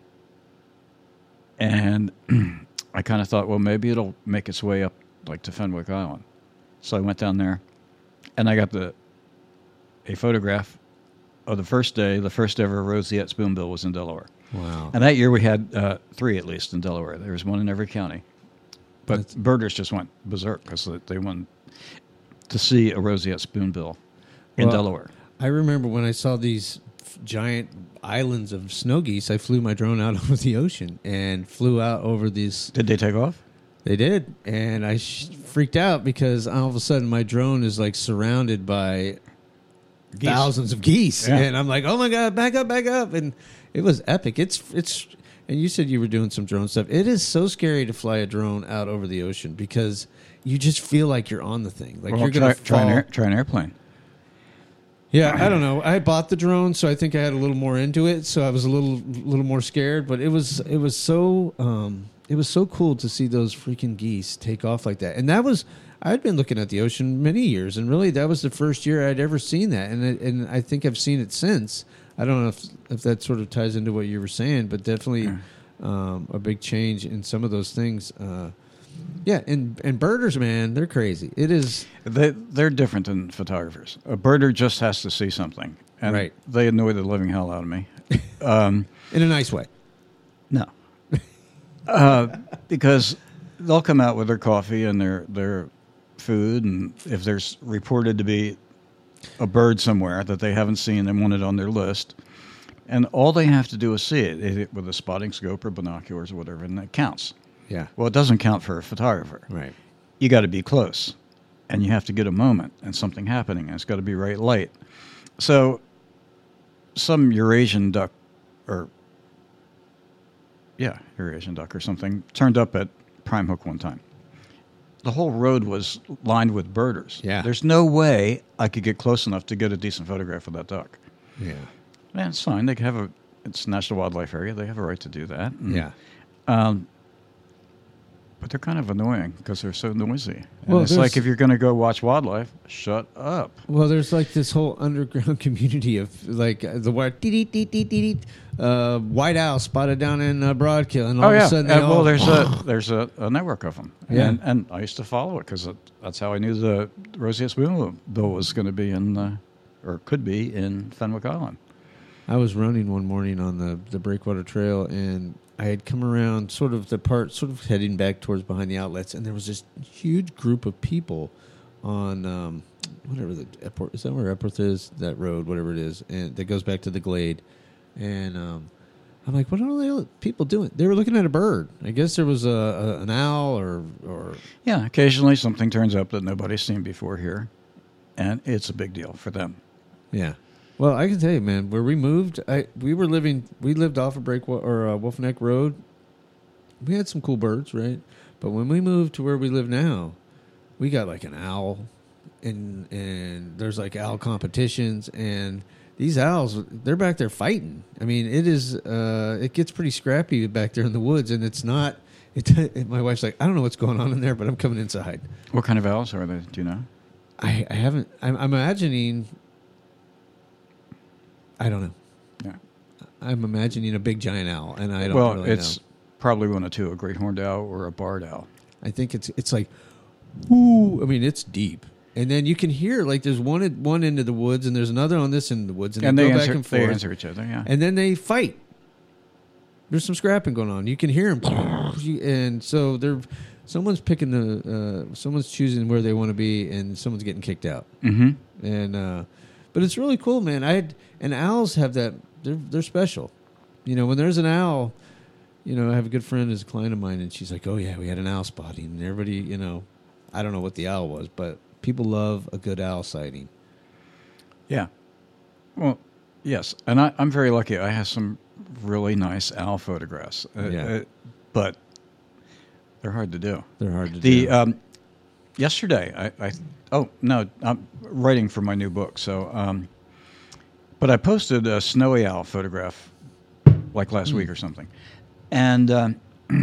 And I kind of thought, well, maybe it'll make its way up like to Fenwick Island. So I went down there, and I got a photograph of the first day. The first ever roseate spoonbill was in Delaware. Wow. And that year we had 3 at least in Delaware. There was one in every county. But birders just went berserk because they wanted to see a roseate spoonbill in Delaware. I remember when I saw these giant islands of snow geese, I flew my drone out over the ocean and flew out over these. Did they take off? They did. And I freaked out because all of a sudden my drone is like surrounded by thousands of geese. Yeah. And I'm like, oh my God, back up. And it was epic. It's, and you said you were doing some drone stuff. It is so scary to fly a drone out over the ocean because you just feel like you're on the thing. Like you're going to try an airplane. Yeah, I don't know. I bought the drone, so I think I had a little more into it. So I was a little more scared. But it was so cool to see those freaking geese take off like that. And I'd been looking at the ocean many years, and really that was the first year I'd ever seen that. And I think I've seen it since. I don't know if that sort of ties into what you were saying, but definitely a big change in some of those things. Yeah, and birders, man, they're crazy. It is. They're different than photographers. A birder just has to see something, and they annoy the living hell out of me. In a nice way. No, because they'll come out with their coffee and their food, and if there's reported to be a bird somewhere that they haven't seen and want it on their list, and all they have to do is see it with a spotting scope or binoculars or whatever, and it counts. Yeah. Well, it doesn't count for a photographer. Right. You got to be close, and you have to get a moment and something happening, and it's got to be right light. So, some Eurasian duck or something turned up at Prime Hook one time. The whole road was lined with birders. Yeah. There's no way I could get close enough to get a decent photograph of that duck. Yeah. Man, it's fine. It's a national wildlife area. They have a right to do that. And, Yeah. But they're kind of annoying because they're so noisy. And Well, it's like if you're going to go watch wildlife, shut up. Well, there's like this whole underground community of like the white white owl spotted down in Broadkill, and all of a sudden, there's a network of them. Yeah. And I used to follow it because that's how I knew the roseate spoonbill was going to be or could be in Fenwick Island. I was running one morning on the Breakwater Trail, and I had come around sort of heading back towards behind the outlets, and there was this huge group of people on whatever the Epworth, is that where Epworth is? That road, whatever it is, and that goes back to the Glade. And I'm like, what are all the people doing? They were looking at a bird. I guess there was an owl or yeah. Occasionally, something turns up that nobody's seen before here, and it's a big deal for them. Yeah. Well, I can tell you, man, where we moved, we lived off of Breakwater or Wolf Neck Road. We had some cool birds, right? But when we moved to where we live now, we got like an owl, and there's like owl competitions, and these owls, they're back there fighting. I mean, it gets pretty scrappy back there in the woods, and it's not. My wife's like, I don't know what's going on in there, but I'm coming inside. What kind of owls are they? Do you know? I haven't. I'm imagining. I don't know. Yeah. I'm imagining a big giant owl, and I don't really know. It's probably one of two, a great horned owl or a barred owl. I think it's like, ooh, I mean, it's deep. And then you can hear, like, there's one end of the woods, and there's another on this end of the woods, and they go back and forth. They answer each other, yeah. And then they fight. There's some scrapping going on. You can hear them. And so someone's picking someone's choosing where they want to be, and someone's getting kicked out. Mm-hmm. And, but it's really cool, man. And owls have that. They're special. You know, when there's an owl, you know, I have a good friend who's a client of mine, and she's like, "Oh yeah, we had an owl spotting." And everybody, you know, I don't know what the owl was, but people love a good owl sighting. Yeah. Well, yes, and I'm very lucky. I have some really nice owl photographs. But they're hard to do. They're hard to do. Yesterday, I'm writing for my new book, so. But I posted a snowy owl photograph like last week or something. And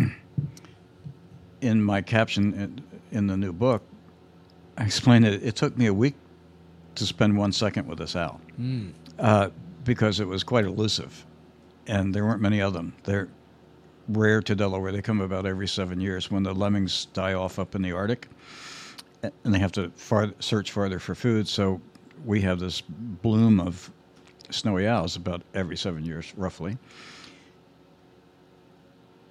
in my caption in the new book, I explained that it took me a week to spend 1 second with this owl because it was quite elusive. And there weren't many of them. They're rare to Delaware. They come about every 7 years when the lemmings die off up in the Arctic. And they have to search farther for food. So we have this bloom of snowy owls about every 7 years, roughly.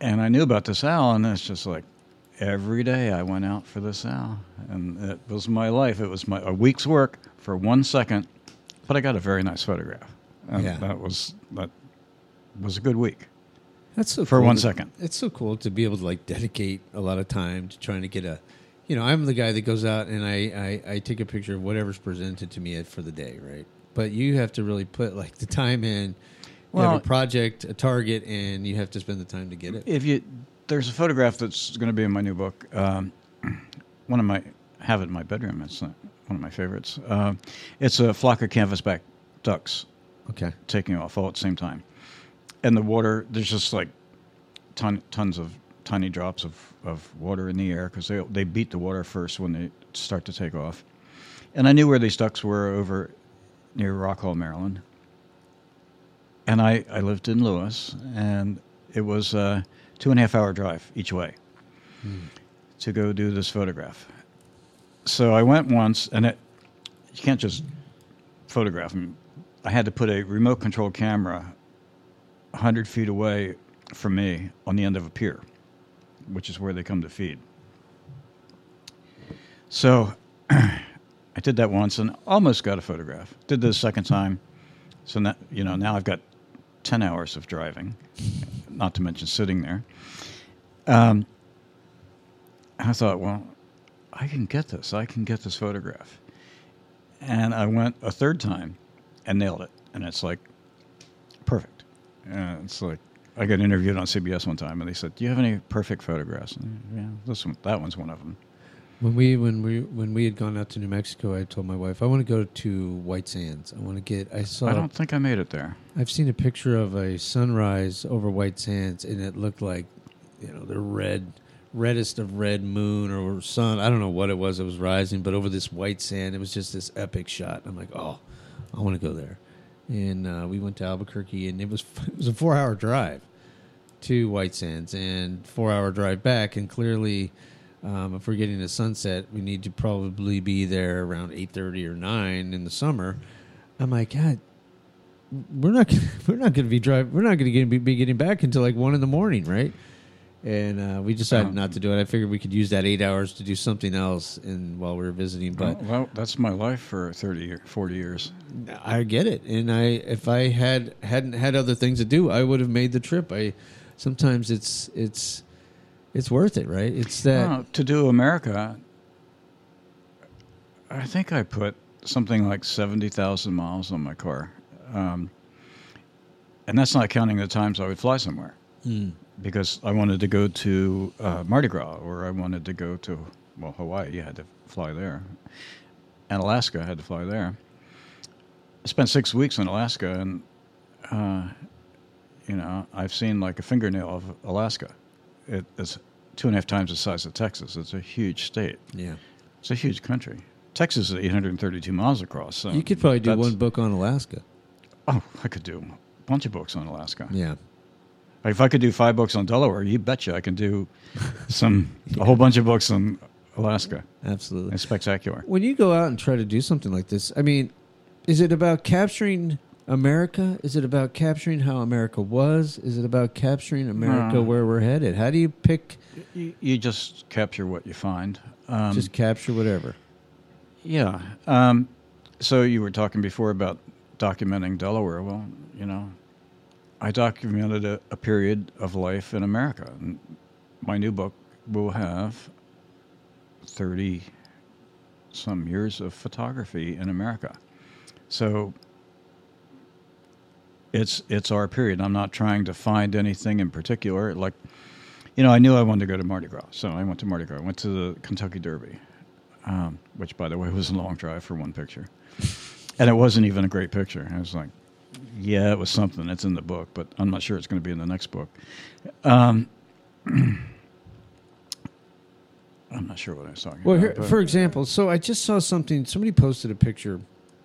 And I knew about the sow, and it's just like every day I went out for the sow, and it was my life. It was a week's work for 1 second, but I got a very nice photograph. And Yeah. that was a good week. That's so for cool 1 to- second. It's so cool to be able to like dedicate a lot of time to trying to get I'm the guy that goes out and I take a picture of whatever's presented to me for the day, right? But you have to really put like the time in. You have Well- a project, a target, and you have to spend the time to get it. There's a photograph that's going to be in my new book. Have it in my bedroom. It's one of my favorites. It's a flock of canvasback ducks Okay. taking off all at the same time. And the water, there's just like tons of tiny drops of water in the air because they beat the water first when they start to take off. And I knew where these ducks were over near Rockwall, Maryland. And I lived in Lewis, and it was a 2.5 hour drive each way to go do this photograph. So I went once, and you can't just photograph them. I had to put a remote control camera 100 feet away from me on the end of a pier, which is where they come to feed. So I did that once and almost got a photograph. Did this second time. So now I've got 10 hours of driving, not to mention sitting there. I thought, well, I can get this. I can get this photograph. And I went a third time and nailed it. And it's like, perfect. It's like, I got interviewed on CBS one time, and they said, "Do you have any perfect photographs?" And, yeah, that one's one of them. When we had gone out to New Mexico, I told my wife I want to go to White Sands. I want to get. I don't think I made it there. I've seen a picture of a sunrise over White Sands, and it looked like, the reddest of red moon or sun. I don't know what it was that was rising, but over this white sand, it was just this epic shot. I'm like, oh, I want to go there. And we went to Albuquerque, and it was a 4-hour drive to White Sands and 4-hour drive back. And clearly, if we're getting to sunset, we need to probably be there around 8:30 or 9 in the summer. I'm like, God, we're not going to be getting back until like 1 in the morning, right? And we decided not to do it. I figured we could use that 8 hours to do something else while we were visiting. But well, that's my life for 40 years. I get it. And if I hadn't had other things to do, I would have made the trip. Sometimes it's worth it, right? It's that to do America. I think I put something like 70,000 miles on my car, and that's not counting the times I would fly somewhere. Because I wanted to go to Mardi Gras, or I wanted to go to, Hawaii. You had to fly there. And Alaska, I had to fly there. I spent 6 weeks in Alaska, and, I've seen like a fingernail of Alaska. It's 2.5 times the size of Texas. It's a huge state. Yeah. It's a huge country. Texas is 832 miles across. So you could probably do one book on Alaska. Oh, I could do a bunch of books on Alaska. Yeah. If I could do 5 books on Delaware, you betcha I can do a whole bunch of books on Alaska. Absolutely. It's spectacular. When you go out and try to do something like this, I mean, is it about capturing America? Is it about capturing how America was? Is it about capturing America where we're headed? How do you pick? You just capture what you find. Just capture whatever. Yeah. So you were talking before about documenting Delaware. Well, I documented a period of life in America. And my new book will have 30-some years of photography in America. So it's our period. I'm not trying to find anything in particular. Like, I knew I wanted to go to Mardi Gras, so I went to Mardi Gras. I went to the Kentucky Derby, which, by the way, was a long drive for one picture. And it wasn't even a great picture. I was like, yeah, it was something. It's in the book, but I'm not sure it's going to be in the next book. I'm not sure what I was talking about. Well, for example, so I just saw something. Somebody posted a picture.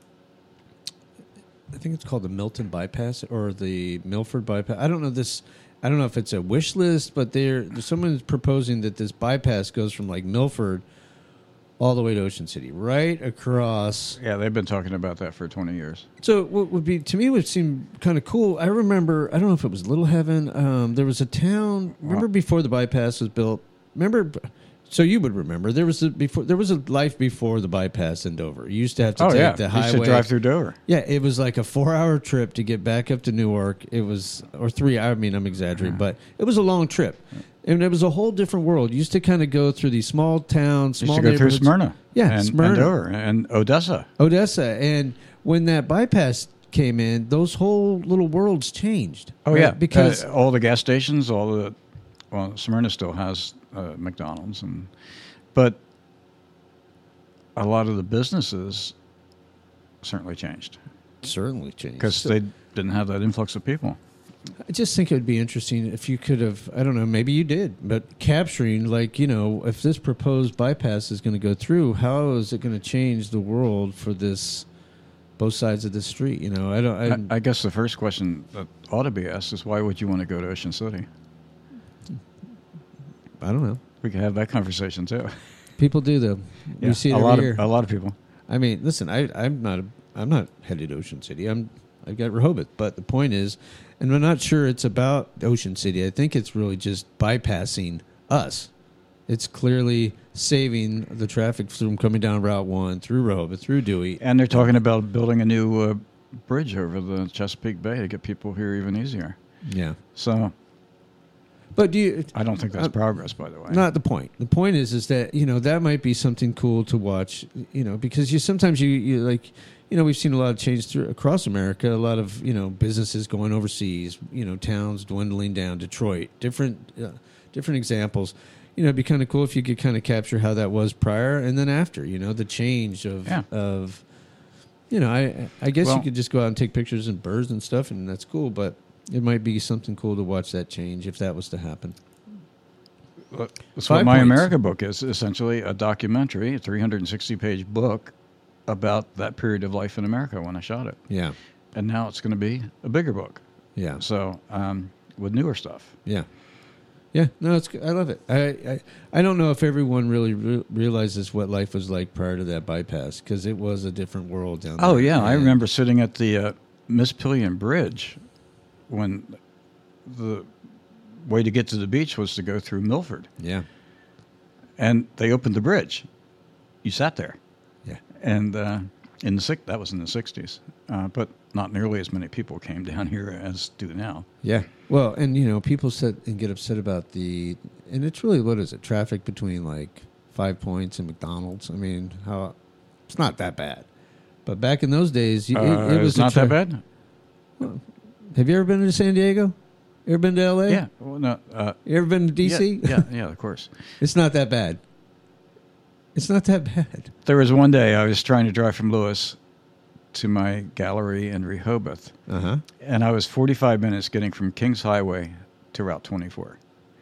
I think it's called the Milton Bypass or the Milford Bypass. I don't know this. I don't know if it's a wish list, but there's someone's proposing that this bypass goes from like Milford all the way to Ocean City, right across. Yeah, they've been talking about that for 20 years. So what would be, to me, would seem kind of cool. I remember, I don't know if it was Little Heaven. There was a town, remember before the bypass was built? Remember, so you would remember, there was a life before the bypass in Dover. You used to have to take the highway. You used to drive through Dover. Yeah, it was like a 4-hour trip to get back up to Newark. It was, or 3, I mean, I'm exaggerating, but it was a long trip. And it was a whole different world. You used to kind of go through these small towns, small neighborhoods. You used to go through Smyrna. Yeah, and Smyrna. And Dover and Odessa. And when that bypass came in, those whole little worlds changed. Oh, right? yeah. Because all the gas stations, Smyrna still has McDonald's. But a lot of the businesses certainly changed. Because they didn't have that influx of people. I just think it would be interesting if you could have, I don't know, maybe you did, but capturing, like, if this proposed bypass is going to go through, how is it going to change the world for both sides of the street? I guess the first question that ought to be asked is, why would you want to go to Ocean City? I don't know. We could have that conversation too. People do, though. Yeah, we see it every year. A lot of people. I mean, listen, I'm not headed to Ocean City. I've got Rehoboth, but the point is, and I'm not sure it's about Ocean City. I think it's really just bypassing us. It's clearly saving the traffic from coming down Route 1 through Rehoboth, through Dewey. And they're talking about building a new bridge over the Chesapeake Bay to get people here even easier. Yeah. So, but I don't think that's progress, by the way. Not the point. The point is that that might be something cool to watch. Because sometimes you like. We've seen a lot of change across America. A lot of businesses going overseas. Towns dwindling down. Detroit, different examples. It'd be kind of cool if you could kind of capture how that was prior and then after. The change of. I guess you could just go out and take pictures and birds and stuff, and that's cool. But it might be something cool to watch that change if that was to happen. That's what My America book is, essentially a documentary, a 360-page book about that period of life in America when I shot it. Yeah. And now it's going to be a bigger book. Yeah. So, with newer stuff. Yeah. Yeah. No, I love it. I don't know if everyone really realizes what life was like prior to that bypass, because it was a different world down there. Oh, yeah. I remember sitting at the Mispillion Bridge when the way to get to the beach was to go through Milford. Yeah. And they opened the bridge. You sat there. Yeah. And that was in the 60s. But not nearly as many people came down here as do now. Yeah. Well, and, people sit and get upset about and it's really, what is it, traffic between, like, 5 Points and McDonald's. I mean, it's not that bad. But back in those days, it was not that bad? Well, have you ever been to San Diego? You ever been to L.A.? Yeah. Well, no. You ever been to D.C.? Yeah, of course. It's not that bad. It's not that bad. There was one day I was trying to drive from Lewis to my gallery in Rehoboth. Uh-huh. And I was 45 minutes getting from Kings Highway to Route 24.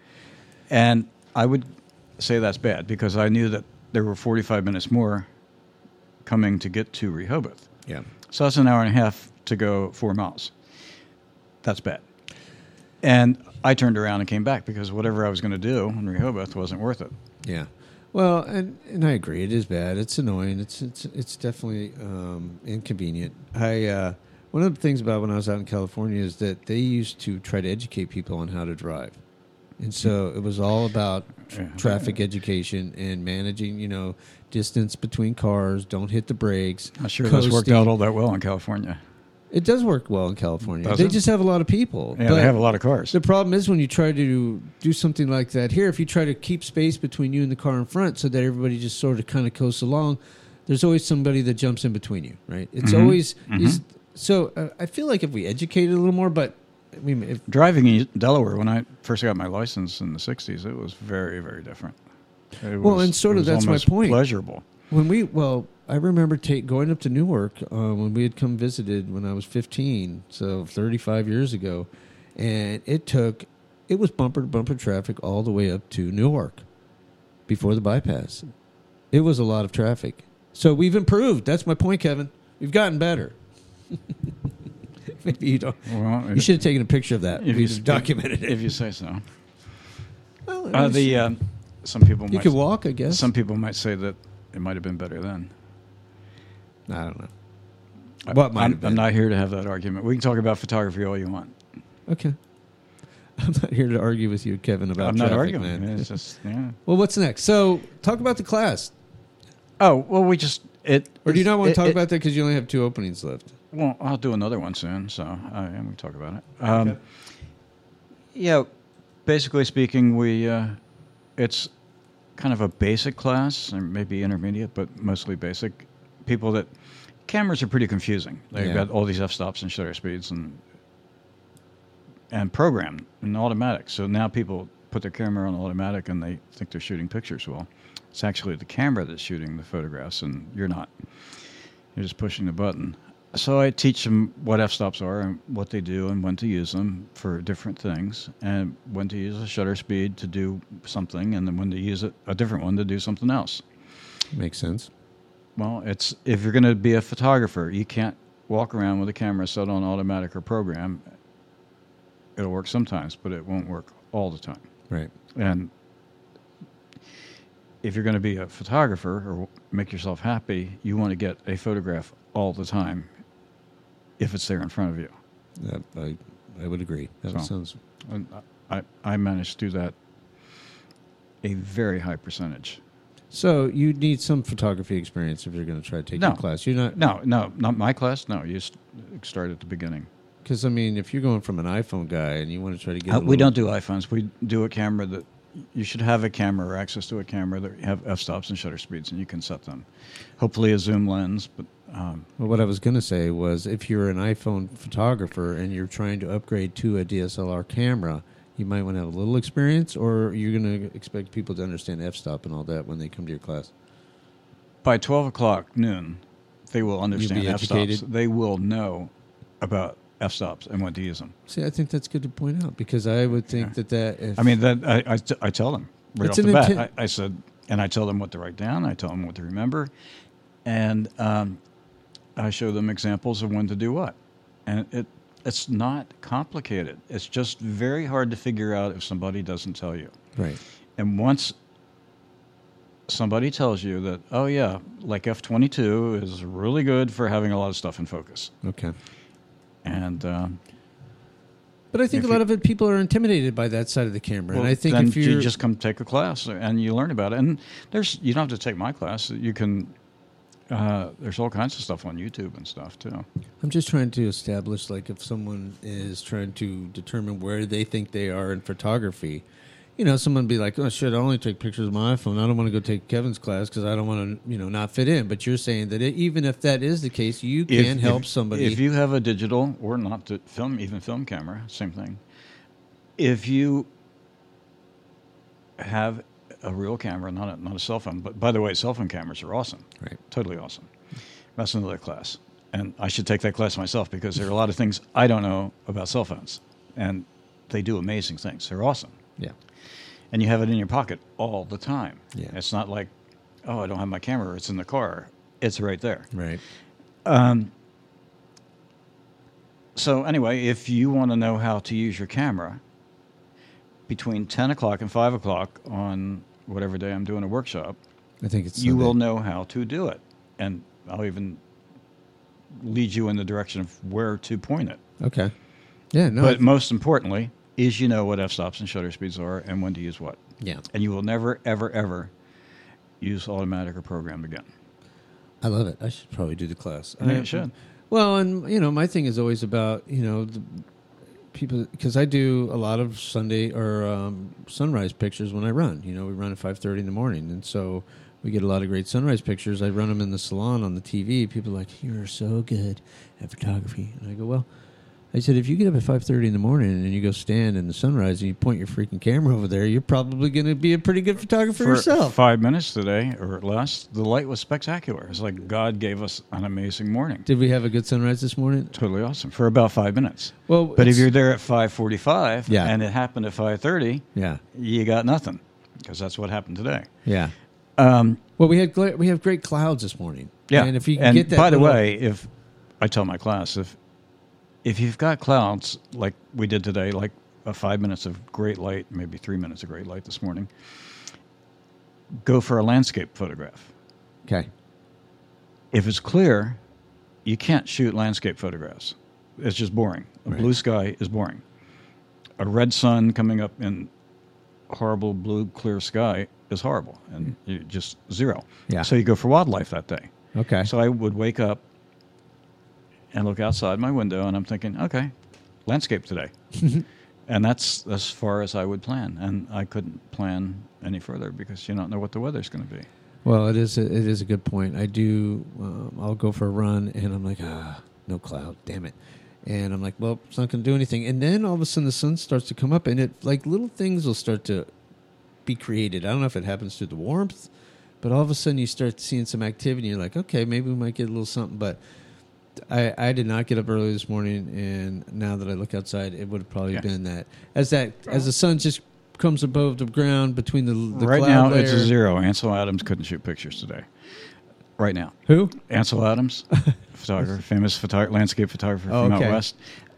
And I would say that's bad because I knew that there were 45 minutes more coming to get to Rehoboth. Yeah. So that's an hour and a half to go 4 miles. That's bad. And I turned around and came back because whatever I was going to do in Rehoboth wasn't worth it. Yeah. Well, and I agree. It is bad. It's annoying. It's definitely inconvenient. One of the things about when I was out in California is that they used to try to educate people on how to drive. And so it was all about traffic education and managing, distance between cars, don't hit the brakes. I'm sure that's worked out all that well in California. It does work well in California. Does they it? just have a lot of people. Yeah, they have a lot of cars. The problem is when you try to do something like that here, if you try to keep space between you and the car in front so that everybody just sort of kind of coasts along, there's always somebody that jumps in between you, right? It's always... So I feel like if we educated a little more, but... I mean, driving in Delaware, when I first got my license in the 60s, it was very, very different. That's my point. Pleasurable. I remember going up to Newark when we had come visited when I was 15, so 35 years ago, and it was bumper to bumper traffic all the way up to Newark before the bypass. It was a lot of traffic. So we've improved. That's my point, Kevin. We've gotten better. Maybe you don't. Well, you should have taken a picture of that. If you documented it. If you say so. Well, some people you could walk, I guess. Some people might say that it might have been better then. I don't know. What might have been? I'm not here to have that argument. We can talk about photography all you want. Okay. I'm not here to argue with you, Kevin, about I'm traffic, not arguing. man. It's just, yeah. Well, what's next? So, talk about the class. Oh, well, Or do you not want to talk about that because you only have 2 openings left? Well, I'll do another one soon, so we can talk about it. Okay. Yeah, basically speaking, it's kind of a basic class, or maybe intermediate, but mostly basic. Cameras are pretty confusing. They've got all these f-stops and shutter speeds and programmed and automatic. So now people put their camera on automatic and they think they're shooting pictures. Well, it's actually the camera that's shooting the photographs, and you're not. You're just pushing the button. So I teach them what f-stops are and what they do and when to use them for different things, and when to use a shutter speed to do something, and then when to use a different one to do something else. Makes sense. Well, if you're going to be a photographer, you can't walk around with a camera set on automatic or program. It'll work sometimes, but it won't work all the time. Right. And if you're going to be a photographer or make yourself happy, you want to get a photograph all the time if it's there in front of you. I would agree. That sounds... I managed to do that a very high percentage. So you need some photography experience if you're going to try to take your class. You're not... No, not my class. No, you start at the beginning. Because, I mean, if you're going from an iPhone guy and you want to try to get... We don't do iPhones. We do a camera that... You should have a camera or access to a camera that have f-stops and shutter speeds, and you can set them. Hopefully a zoom lens, but... Well, what I was going to say was if you're an iPhone photographer and you're trying to upgrade to a DSLR camera, you might want to have a little experience, or you're going to expect people to understand f-stop and all that when they come to your class? By 12 o'clock noon, they will understand f-stops. They will know about f-stops and when to use them. See, I think that's good to point out, because I would think that if... I mean, I tell them right off the bat. I said, and I tell them what to write down. I tell them what to remember. And I show them examples of when to do what. And it's not complicated. It's just very hard to figure out if somebody doesn't tell you. Right. And once somebody tells you that, oh, yeah, like F-22 is really good for having a lot of stuff in focus. Okay. And but I think a lot of people are intimidated by that side of the camera. Well, and I think then if you just come take a class and you learn about it. And you don't have to take my class. You can... there's all kinds of stuff on YouTube and stuff, too. I'm just trying to establish, like, if someone is trying to determine where they think they are in photography, someone would be like, oh, shit, I only take pictures of my iPhone. I don't want to go take Kevin's class because I don't want to, not fit in. But you're saying that even if that is the case, you can help somebody. If you have a digital or not film camera, same thing. If you have a real camera, not a cell phone. But by the way, cell phone cameras are awesome. Right. Totally awesome. That's another class. And I should take that class myself because there are a lot of things I don't know about cell phones. And they do amazing things. They're awesome. Yeah. And you have it in your pocket all the time. Yeah. It's not like, oh, I don't have my camera. It's in the car. It's right there. Right. So anyway, if you want to know how to use your camera, between 10 o'clock and 5 o'clock on whatever day I'm doing a workshop, I think it's you Sunday. will know how to do it. And I'll even lead you in the direction of where to point it. Okay. Yeah, no. But most importantly is you know what f-stops and shutter speeds are and when to use what. Yeah. And you will never, ever, ever use automatic or programmed again. I love it. I should probably do the class. You should. Well, and, my thing is always about, the people, because I do a lot of Sunday or sunrise pictures when I run. We run at 5:30 in the morning, and so we get a lot of great sunrise pictures. I run them in the salon on the TV. People are like, "You're so good at photography," and I go, "Well," I said, "if you get up at 5:30 in the morning and you go stand in the sunrise and you point your freaking camera over there, you're probably going to be a pretty good photographer yourself." 5 minutes today or less, the light was spectacular. It's like God gave us an amazing morning. Did we have a good sunrise this morning? Totally awesome for about 5 minutes. Well, but if you're there at 5:45 yeah. and it happened at 5:30, yeah, you got nothing because that's what happened today. Yeah. Well, we have great clouds this morning. Yeah. And if you can get that, by the way, if I tell my class if you've got clouds like we did today, like 5 minutes of great light, maybe 3 minutes of great light this morning, go for a landscape photograph. Okay. If it's clear, you can't shoot landscape photographs. It's just boring. A Right. blue sky is boring. A red sun coming up in horrible blue clear sky is horrible, and you just zero. Yeah. So you go for wildlife that day. Okay. So I would wake up and look outside my window, and I'm thinking, okay, landscape today. And that's as far as I would plan. And I couldn't plan any further because you don't know what the weather's going to be. Well, it is a good point. I do. I'll go for a run, and I'm like, no cloud, damn it. And I'm like, well, it's not going to do anything. And then all of a sudden, the sun starts to come up, and it like little things will start to be created. I don't know if it happens through the warmth, but all of a sudden you start seeing some activity. And you're like, okay, maybe we might get a little something. But I did not get up early this morning, and now that I look outside, it would have probably been that as the sun just comes above the ground between the right cloud now layer. it's a zero. Ansel Adams couldn't shoot pictures today. Right now, Who? Ansel Adams, photographer, famous landscape photographer Oh, from okay. out west.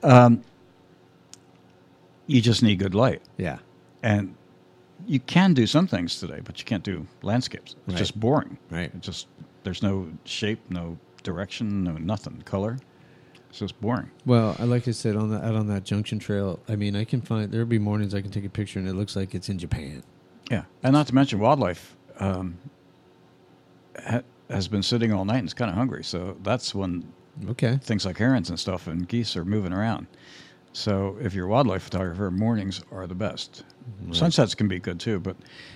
You just need good light, Yeah. and you can do some things today, but you can't do landscapes. It's Right. just boring. Right. It just there's no shape, no direction, no nothing, color. It's just boring. Well, like I said, out on that Junction Trail, I mean, I can find there'll be mornings I can take a picture and it looks like it's in Japan. Yeah, and not to mention wildlife has been sitting all night and is kind of hungry. So that's when Okay. things like herons and stuff and geese are moving around. So if you're a wildlife photographer, mornings are the best. Right. Sunsets can be good too, but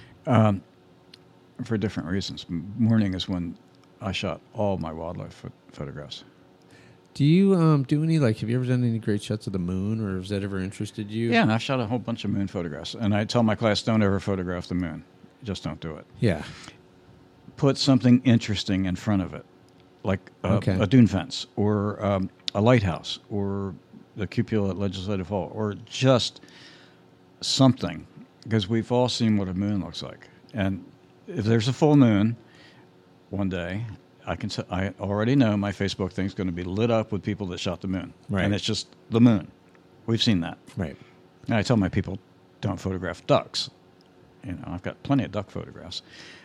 for different reasons. Morning is when I shot all my wildlife photographs. Do you do any have you ever done any great shots of the moon, or has that ever interested you? Yeah, and I've shot a whole bunch of moon photographs. And I tell my class, don't ever photograph the moon. Just don't do it. Yeah. Put something interesting in front of it, like a dune fence or a lighthouse or the cupola at Legislative Hall or just something, because we've all seen what a moon looks like. And if there's a full moon one day, I already know my Facebook thing's going to be lit up with people that shot the moon. Right. And it's just the moon. We've seen that. Right. And I tell my people, don't photograph ducks. I've got plenty of duck photographs.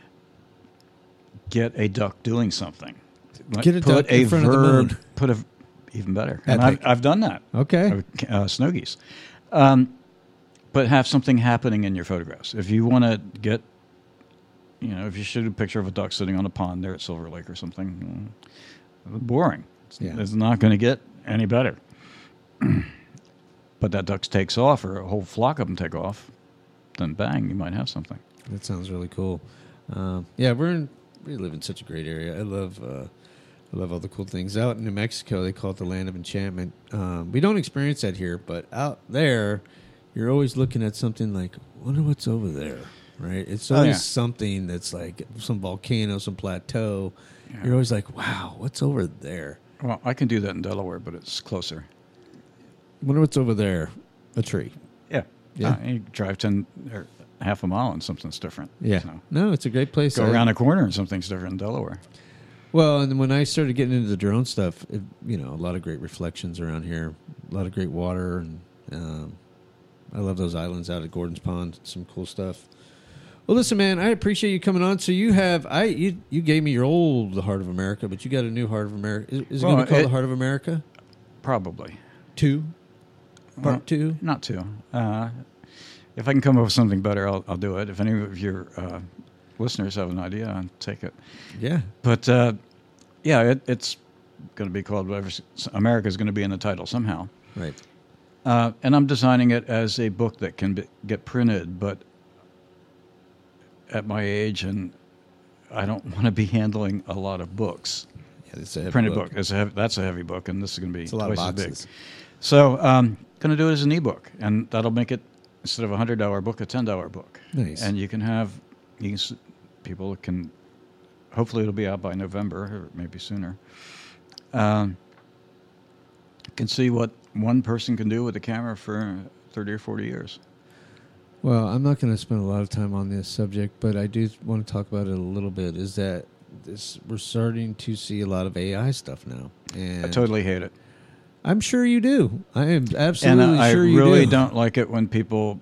Get a duck doing something. Get a duck in front of the moon. Put a even better. Epic. And I've done that. Okay. Snow geese. But have something happening in your photographs. If you want to get, if you shoot a picture of a duck sitting on a pond there at Silver Lake or something, boring. It's not going to get any better. But that duck takes off, or a whole flock of them take off, then bang, you might have something. That sounds really cool. Yeah, we live in such a great area. I love all the cool things. Out in New Mexico, they call it the land of enchantment. We don't experience that here, but out there, you're always looking at something like, wonder what's over there, right? It's always something that's like some volcano, some plateau. Yeah. You're always like, wow, what's over there? Well, I can do that in Delaware, but it's closer. Wonder what's over there. A tree. Yeah. Yeah. You drive 10 or half a mile and something's different. Yeah. So No, it's a great place. go around a corner and something's different in Delaware. Well, and when I started getting into the drone stuff, a lot of great reflections around here, a lot of great water, and I love those islands out at Gordon's Pond. Some cool stuff. Well, listen, man, I appreciate you coming on. So you have you gave me your old The Heart of America, but you got a new Heart of America. Is it going to be called The Heart of America? Probably 2? Part 2? Not 2. If I can come up with something better, I'll do it. If any of your listeners have an idea, I'll take it. Yeah. But it's going to be called whatever. America's going to be in the title somehow. Right. And I'm designing it as a book that can get printed, but at my age, and I don't want to be handling a lot of books. Yeah, it's a heavy printed book. That's a heavy book, and this is going to be It's a lot of twice as big. boxes. So going to do it as an ebook, and that'll make it, instead of a $100 book, a $10 book. Nice. And people can, hopefully it'll be out by November or maybe sooner. Can see what one person can do with a camera for 30 or 40 years. Well, I'm not going to spend a lot of time on this subject, but I do want to talk about it a little bit. Is that we're starting to see a lot of AI stuff now, and I totally hate it. I'm sure you do. I am absolutely and sure you do. I really don't like it when people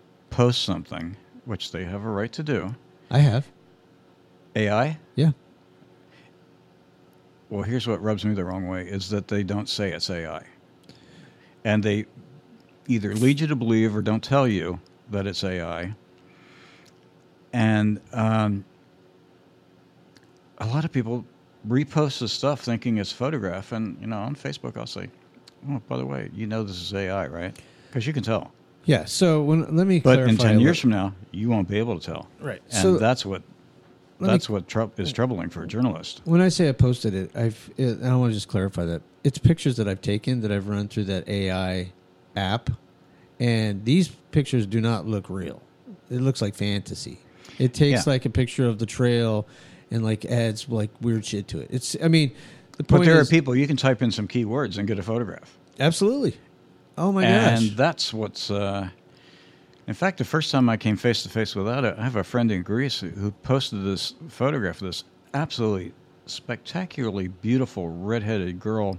post something, which they have a right to do. I have. AI? Yeah. Well, here's what rubs me the wrong way, is that they don't say it's AI. And they either lead you to believe or don't tell you that it's AI. And a lot of people repost this stuff thinking it's photograph. And, on Facebook, I'll say, oh, by the way, this is AI, right? Because you can tell. Yeah, so let me But clarify. in 10 years from now, you won't be able to tell. Right. And So that's what is troubling for a journalist. when I say I posted it, I want to just clarify that. It's pictures that I've taken that I've run through that AI app, and these pictures do not look real. It looks like fantasy. It takes like a picture of the trail and like adds like weird shit to it. The point But there is, are people, you can type in some keywords and get a photograph. Absolutely. Oh my gosh. And that's what's... in fact, the first time I came face-to-face with that, I have a friend in Greece who posted this photograph of this absolutely spectacularly beautiful redheaded girl.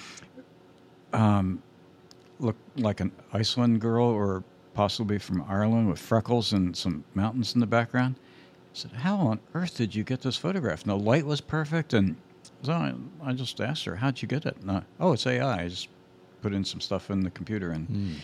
Looked like an Iceland girl or possibly from Ireland with freckles and some mountains in the background. I said, how on earth did you get this photograph? And the light was perfect. And so I just asked her, how'd you get it? And it's AI. I just put in some stuff in the computer. And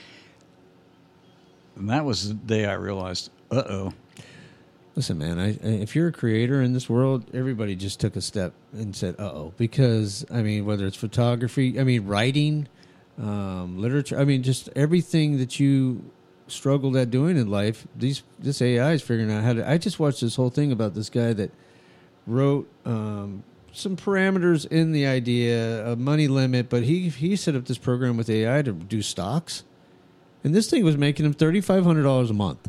that was the day I realized, uh-oh. Listen, man, if you're a creator in this world, everybody just took a step and said, uh-oh. Because, whether it's photography, writing, literature, just everything that you struggled at doing in life, this AI is figuring out how to... I just watched this whole thing about this guy that wrote some parameters in the idea, a money limit, but he set up this program with AI to do stocks. And this thing was making him $3,500 a month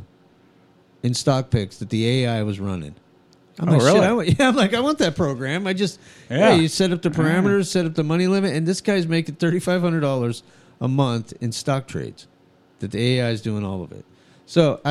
in stock picks that the AI was running. I'm like, really? shit, I want that program. You set up the parameters, set up the money limit, and this guy's making $3,500 a month in stock trades that the AI is doing all of it. So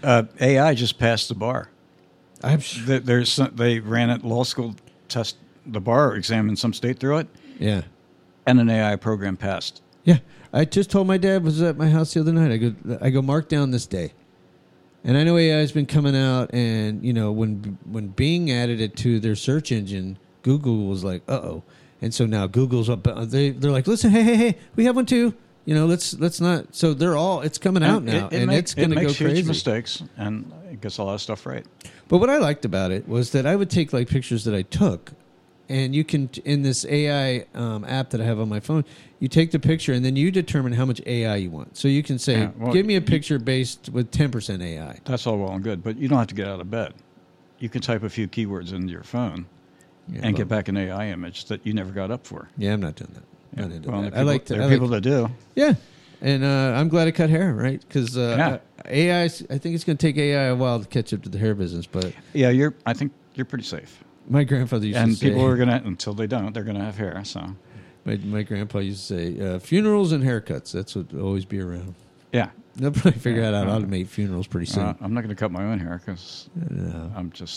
AI just passed the bar. I'm sure. They ran at law school test, the bar exam in some state through it. Yeah. And an AI program passed. Yeah. I just told my dad was at my house the other night. I go mark down this day. And I know AI has been coming out, and when Bing added it to their search engine, Google was like, uh-oh. And so now Google's up. They're like, listen, hey, we have one too. Let's not. So it's coming out now, and it's going to go crazy. It makes huge mistakes, and it gets a lot of stuff right. But what I liked about it was that I would take like pictures that I took, and you can, in this AI app that I have on my phone, you take the picture and then you determine how much AI you want. So you can say, give me a picture based with 10% AI. That's all well and good, but you don't have to get out of bed. You can type a few keywords into your phone and get back an AI image that you never got up for. Yeah, I'm not doing that. There are people that do. Yeah. And I'm glad I cut hair, right? Because AI, I think it's going to take AI a while to catch up to the hair business. But yeah, I think you're pretty safe. My grandfather used to say... And people are going to, until they don't, they're going to have hair, so... My grandpa used to say, funerals and haircuts, that's what will always be around. Yeah. They'll probably figure out how to automate funerals pretty soon. I'm not going to cut my own hair because I'm just,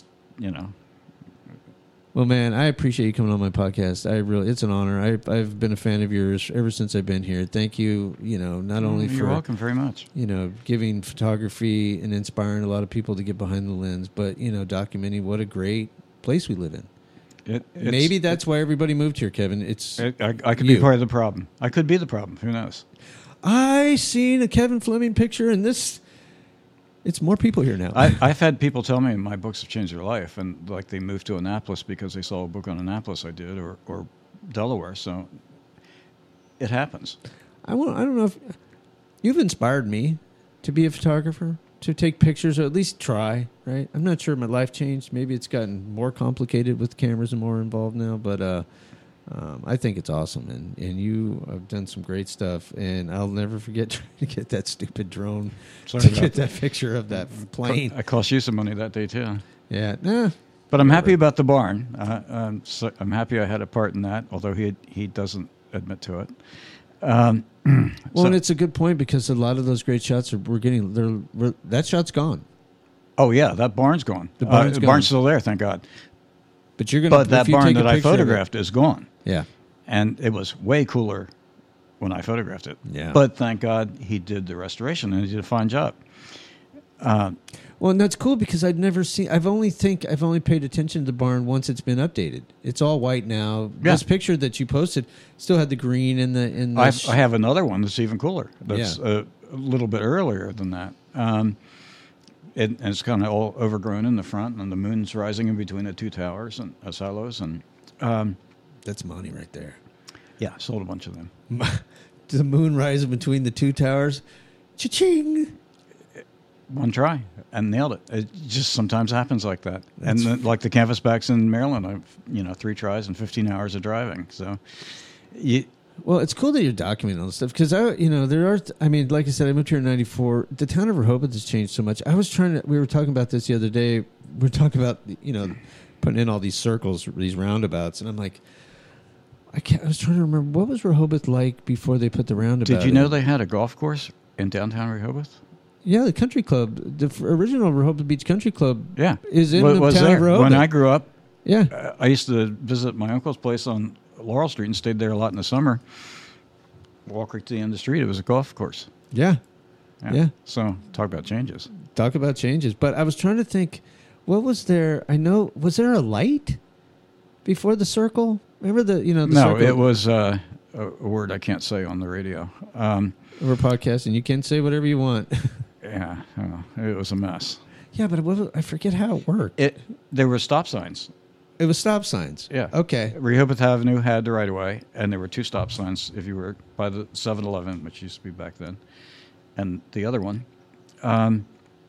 Well, man, I appreciate you coming on my podcast. It's an honor. I've been a fan of yours ever since I've been here. Thank you, not only for... You're welcome very much. Giving photography and inspiring a lot of people to get behind the lens, but, documenting what a great place we live in. Maybe that's why everybody moved here, Kevin. I could be part of the problem. I could be the problem. Who knows? I seen a Kevin Fleming picture, and it's more people here now. I've had people tell me my books have changed their life, and like they moved to Annapolis because they saw a book on Annapolis I did, or Delaware. So it happens. I don't know if you've inspired me to be a photographer, to take pictures, or at least try, right? I'm not sure my life changed. Maybe it's gotten more complicated with cameras and more involved now, but I think it's awesome. And you have done some great stuff, and I'll never forget trying to get that stupid drone to get that picture of that plane. I cost you some money that day, too. Yeah. But I'm happy about the barn. I'm happy I had a part in that, although he doesn't admit to it. And it's a good point because a lot of those great shots that shot's gone. Oh yeah, that barn's gone. The barn's still there, thank God. But that barn that I photographed is gone. Yeah, and it was way cooler when I photographed it. Yeah, but thank God he did the restoration and he did a fine job. Well, and that's cool because I've only paid attention to the barn once it's been updated. It's all white now. Yeah. This picture that you posted still had the green in the. I have another one that's even cooler. That's a little bit earlier than that. And it's kind of all overgrown in the front, and the moon's rising in between the two towers and silos, and that's money right there. Yeah, sold a bunch of them. The moon rising between the two towers, cha-ching. One try and nailed it. It just sometimes happens like that. Like the canvasbacks in Maryland, I've 3 tries and 15 hours of driving. So, well, it's cool that you're documenting all this stuff because like I said, I moved here in '94. The town of Rehoboth has changed so much. We were talking about this the other day. We were talking about putting in all these circles, these roundabouts, and I'm like, I was trying to remember what was Rehoboth like before they put the roundabout. Did you know they had a golf course in downtown Rehoboth? Yeah, the country club, the original Rehoboth Beach Country Club, is in the town of Rehoboth. When I grew up, yeah, I used to visit my uncle's place on Laurel Street and stayed there a lot in the summer. Walk right to the end of the street, it was a golf course. Yeah. So talk about changes. But I was trying to think, what was there? Was there a light before the circle? Remember the circle? It was a word I can't say on the radio. We're podcasting. You can say whatever you want. Yeah, it was a mess. Yeah, but I forget how it worked. There were stop signs. It was stop signs. Yeah. Okay. Rehoboth Avenue had the right of way, and there were 2 stop signs if you were by the 7-Eleven, which used to be back then, and the other one. And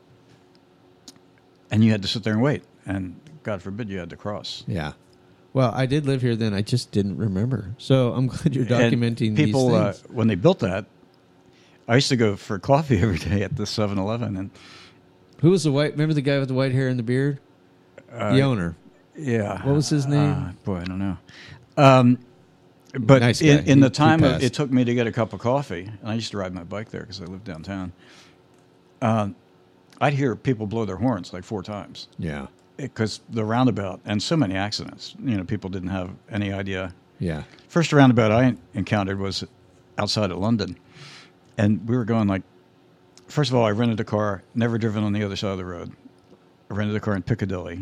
you had to sit there and wait, and God forbid you had to cross. Yeah. Well, I did live here then. I just didn't remember. So I'm glad you're documenting people, these things. When they built that, I used to go for coffee every day at the 7-Eleven. And who was remember the guy with the white hair and the beard? The owner. Yeah. What was his name? Boy, I don't know. But nice guy. in the time it took me to get a cup of coffee, and I used to ride my bike there because I lived downtown, I'd hear people blow their horns like 4 times. Yeah. Because the roundabout, and so many accidents, people didn't have any idea. Yeah. First roundabout I encountered was outside of London. And we were going first of all, I rented a car, never driven on the other side of the road. I rented a car in Piccadilly,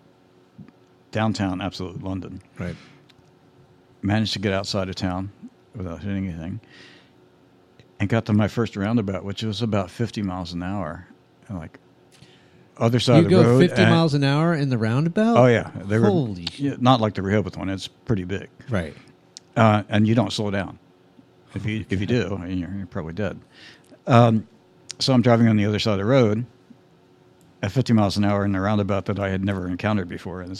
downtown, absolute London. Right. Managed to get outside of town without hitting anything. And got to my first roundabout, which was about 50 miles an hour. And other side of the road. You go 50 miles an hour in the roundabout? Oh, yeah. Holy shit. Not like the Rehoboth one. It's pretty big. Right. And you don't slow down. If you do, you're probably dead. So I'm driving on the other side of the road at 50 miles an hour in a roundabout that I had never encountered before. And it's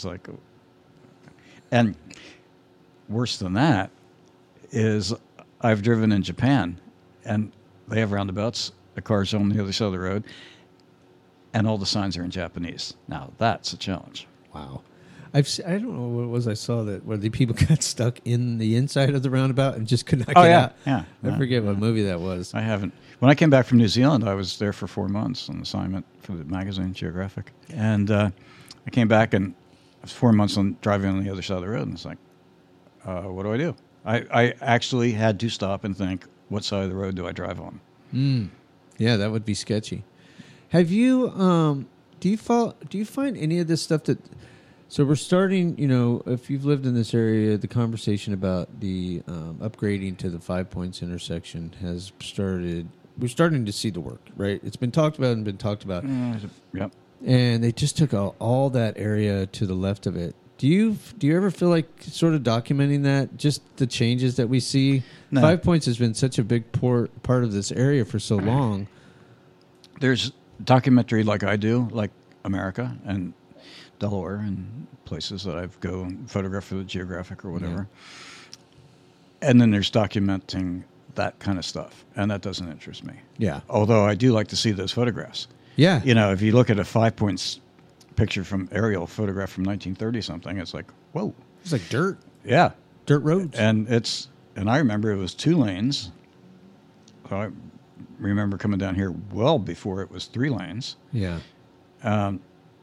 and worse than that is I've driven in Japan, and they have roundabouts. The cars on the other side of the road, and all the signs are in Japanese. Now, that's a challenge. Wow. I don't know what it was I saw where the people got stuck in the inside of the roundabout and just could not get out. Yeah. I forget what movie that was. I haven't. When I came back from New Zealand, I was there for 4 months on assignment for the magazine Geographic. And I came back, and I was 4 months on driving on the other side of the road, and it's what do I do? I actually had to stop and think, what side of the road do I drive on? Yeah, that would be sketchy. Have you do you find any of this stuff that? So we're starting. If you've lived in this area, the conversation about the upgrading to the 5 Points intersection has started. We're starting to see the work, right? It's been talked about and been talked about. Yep. And they just took all that area to the left of it. Do you ever feel like sort of documenting that, just the changes that we see? No. 5 Points has been such a big part of this area for so long. There's documentary like I do, like America and Delaware and places that I've go and photograph for the Geographic or whatever. Yeah. And then there's documenting that kind of stuff, and that doesn't interest me. Yeah. Although I do like to see those photographs. Yeah. If you look at a 5 Points picture from aerial photograph from 1930 something, it's like, whoa. It's like dirt. Yeah. Dirt roads. And I remember it was 2 lanes. So I remember coming down here well before it was 3 lanes. Yeah. And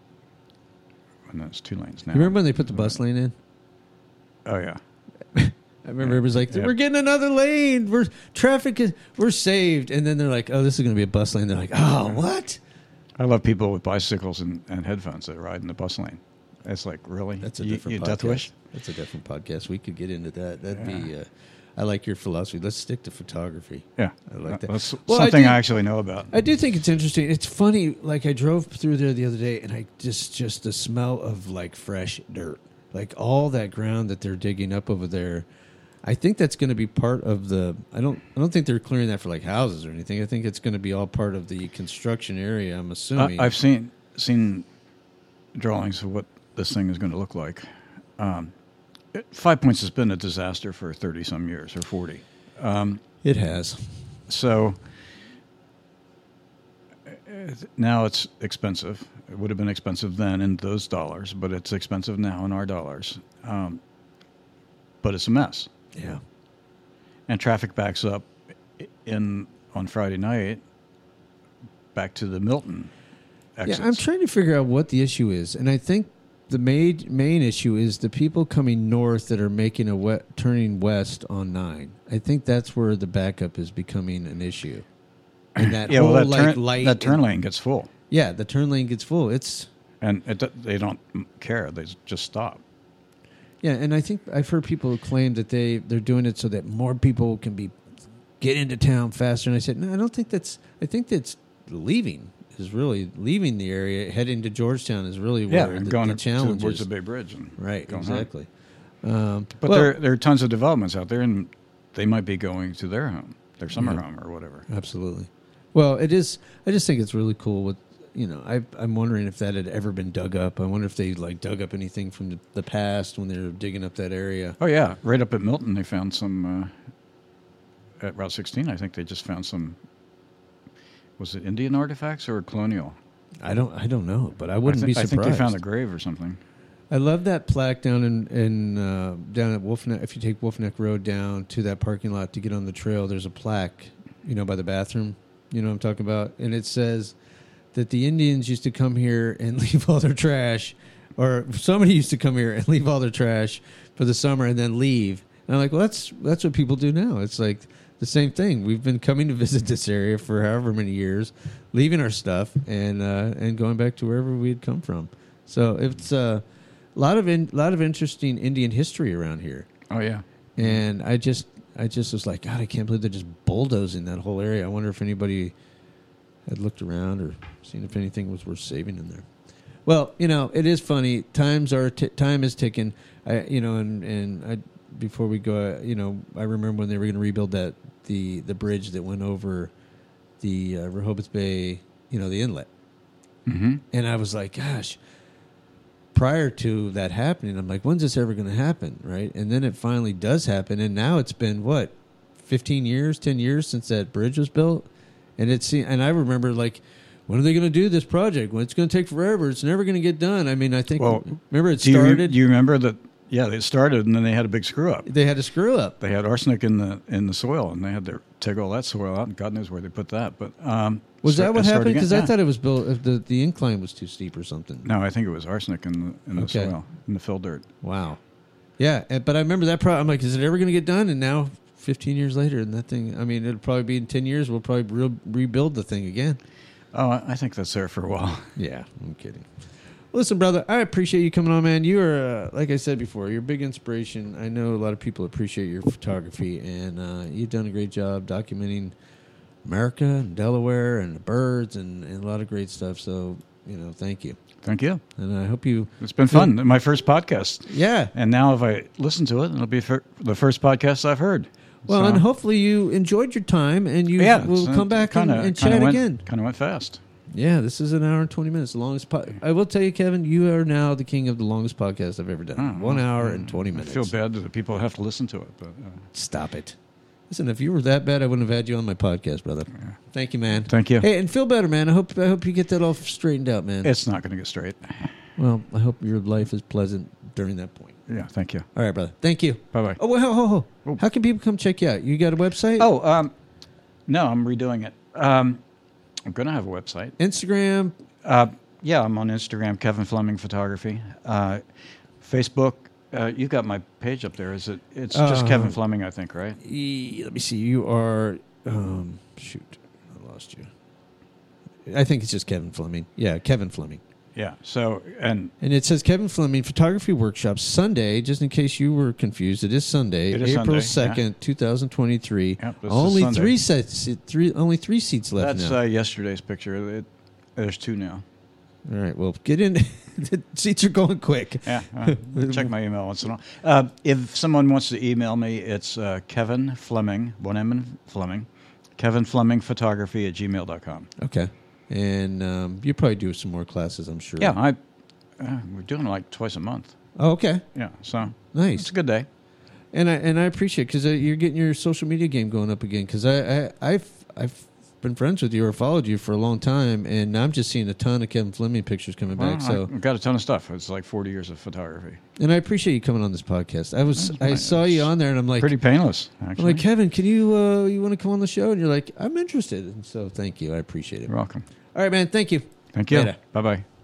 it's 2 lanes now. You remember when they put the bus lane in? Oh, yeah. I remember it was like, we're getting another lane. We're saved. And then they're like, oh, this is going to be a bus lane. They're like, oh, what? I love people with bicycles and headphones that ride in the bus lane. It's like, really? That's a different podcast. Death wish? That's a different podcast. We could get into that. That'd be. I like your philosophy. Let's stick to photography. Yeah, I like that. That's something I actually know about. I do think it's interesting. It's funny. Like I drove through there the other day, and I just the smell of like fresh dirt, like all that ground that they're digging up over there. I think that's going to be part of the. I don't think they're clearing that for like houses or anything. I think it's going to be all part of the construction area. I'm assuming. I've seen drawings of what this thing is going to look like. 5 Points has been a disaster for 30 some years or 40. It has. So now it's expensive. It would have been expensive then in those dollars, but it's expensive now in our dollars. But it's a mess. Yeah. And traffic backs up on Friday night back to the Milton exits. Yeah, I'm trying to figure out what the issue is, and I think the main issue is the people coming north that are making turning west on 9. I think that's where the backup is becoming an issue. And that whole that turn lane gets full. Yeah, the turn lane gets full. They don't care. They just stop. Yeah, and I think I've heard people claim that they're doing it so that more people can get into town faster. And I said, no, I don't think that's. I think that's leaving the area, heading to Georgetown is really where the challenge towards is. the Bay Bridge. Right, exactly. But there are tons of developments out there, and they might be going to their home, their summer home, or whatever. Absolutely. Well, it is. I just think it's really cool. With I'm wondering if that had ever been dug up. I wonder if they dug up anything from the past when they were digging up that area. Oh yeah, right up at Milton, they found some at Route 16. I think they just found some. Was it Indian artifacts or colonial? I don't know, but I wouldn't be surprised. I think they found a grave or something. I love that plaque down down at Wolf Neck. If you take Wolf Neck Road down to that parking lot to get on the trail, there's a plaque, by the bathroom. You know what I'm talking about? And it says that the Indians used to come here and leave all their trash, or somebody used to come here and leave all their trash for the summer and then leave. And I'm like, well, that's what people do now. It's like the same thing. We've been coming to visit this area for however many years, leaving our stuff and going back to wherever we had come from. So it's a lot of interesting Indian history around here. Oh yeah, and I just was like, God, I can't believe they're just bulldozing that whole area. I wonder if anybody had looked around or seen if anything was worth saving in there. Well, it is funny. Time is ticking. Before we go, I remember when they were going to rebuild the bridge that went over the Rehoboth Bay, the inlet. Mm-hmm. And I was like, gosh, prior to that happening, I'm like, when's this ever going to happen, right? And then it finally does happen, and now it's been, 10 years since that bridge was built? And I remember, when are they going to do this project? Well, it's going to take forever. It's never going to get done. I mean, I think, remember it started? Do you remember that? Yeah, they started, and then they had a big screw up. They had a screw up. They had arsenic in the soil, and they had to take all that soil out, and God knows where they put that. But was that what happened? Because I thought it was built. The incline was too steep or something. No, I think it was arsenic in the soil, in the fill dirt. Wow. Yeah, but I remember that. I'm like, is it ever going to get done? And now, 15 years later, and that thing. I mean, it'll probably be in 10 years. We'll probably rebuild the thing again. Oh, I think that's there for a while. Yeah, I'm kidding. Listen, brother, I appreciate you coming on, man. You are, like I said before, you're a big inspiration. I know a lot of people appreciate your photography, and you've done a great job documenting America and Delaware and the birds and a lot of great stuff. So, thank you. Thank you. And I hope you... It's been fun. My first podcast. Yeah. And now if I listen to it, it'll be the first podcast I've heard. Well, and hopefully you enjoyed your time, and you will come back and chat again. Kind of went fast. Yeah, this is an hour and 20 minutes. The longest I will tell you, Kevin, you are now the king of the longest podcast I've ever done. 1 hour and 20 minutes. I feel bad that the people have to listen to it. But stop it. Listen, if you were that bad, I wouldn't have had you on my podcast, brother. Yeah. Thank you, man. Thank you. Hey, and feel better, man. I hope you get that all straightened out, man. It's not going to get straight. Well, I hope your life is pleasant during that point. Yeah, thank you. All right, brother. Thank you. Bye-bye. Oh, wait, how can people come check you out? You got a website? Oh, no, I'm redoing it. I'm going to have a website. Instagram? Yeah, I'm on Instagram, Kevin Fleming Photography. Facebook, you've got my page up there. It's just Kevin Fleming, I think, right? Let me see. You are... shoot, I lost you. I think it's just Kevin Fleming. Yeah, Kevin Fleming. Yeah. So, and it says Kevin Fleming Photography Workshop Sunday. Just in case you were confused, it is Sunday, It is April Sunday, 2nd, 2023. Yep, this is only Sunday. only three seats left that's now. Yesterday's picture. There's 2 now. All right, well, get in. The seats are going quick. Yeah. Check my email once in a while. If someone wants to email me, it's Kevin Fleming, one M in Fleming, Kevin Fleming Photography @gmail.com. Okay, and you probably do some more classes, I'm sure. Yeah, we're doing like twice a month. Oh, okay. Yeah, so Nice. it's a good day. And I appreciate because you're getting your social media game going up again. Because I've been friends with you or followed you for a long time, and I'm just seeing a ton of Kevin Fleming pictures coming back. So I've got a ton of stuff. It's like 40 years of photography. and I appreciate you coming on this podcast. I saw you on there, and I'm like, Pretty painless, actually. I'm like, Kevin, can you want to come on the show? And you're like, I'm interested. And so thank you. I appreciate it. You're welcome. All right, man. Thank you. Thank you. Later. Bye-bye.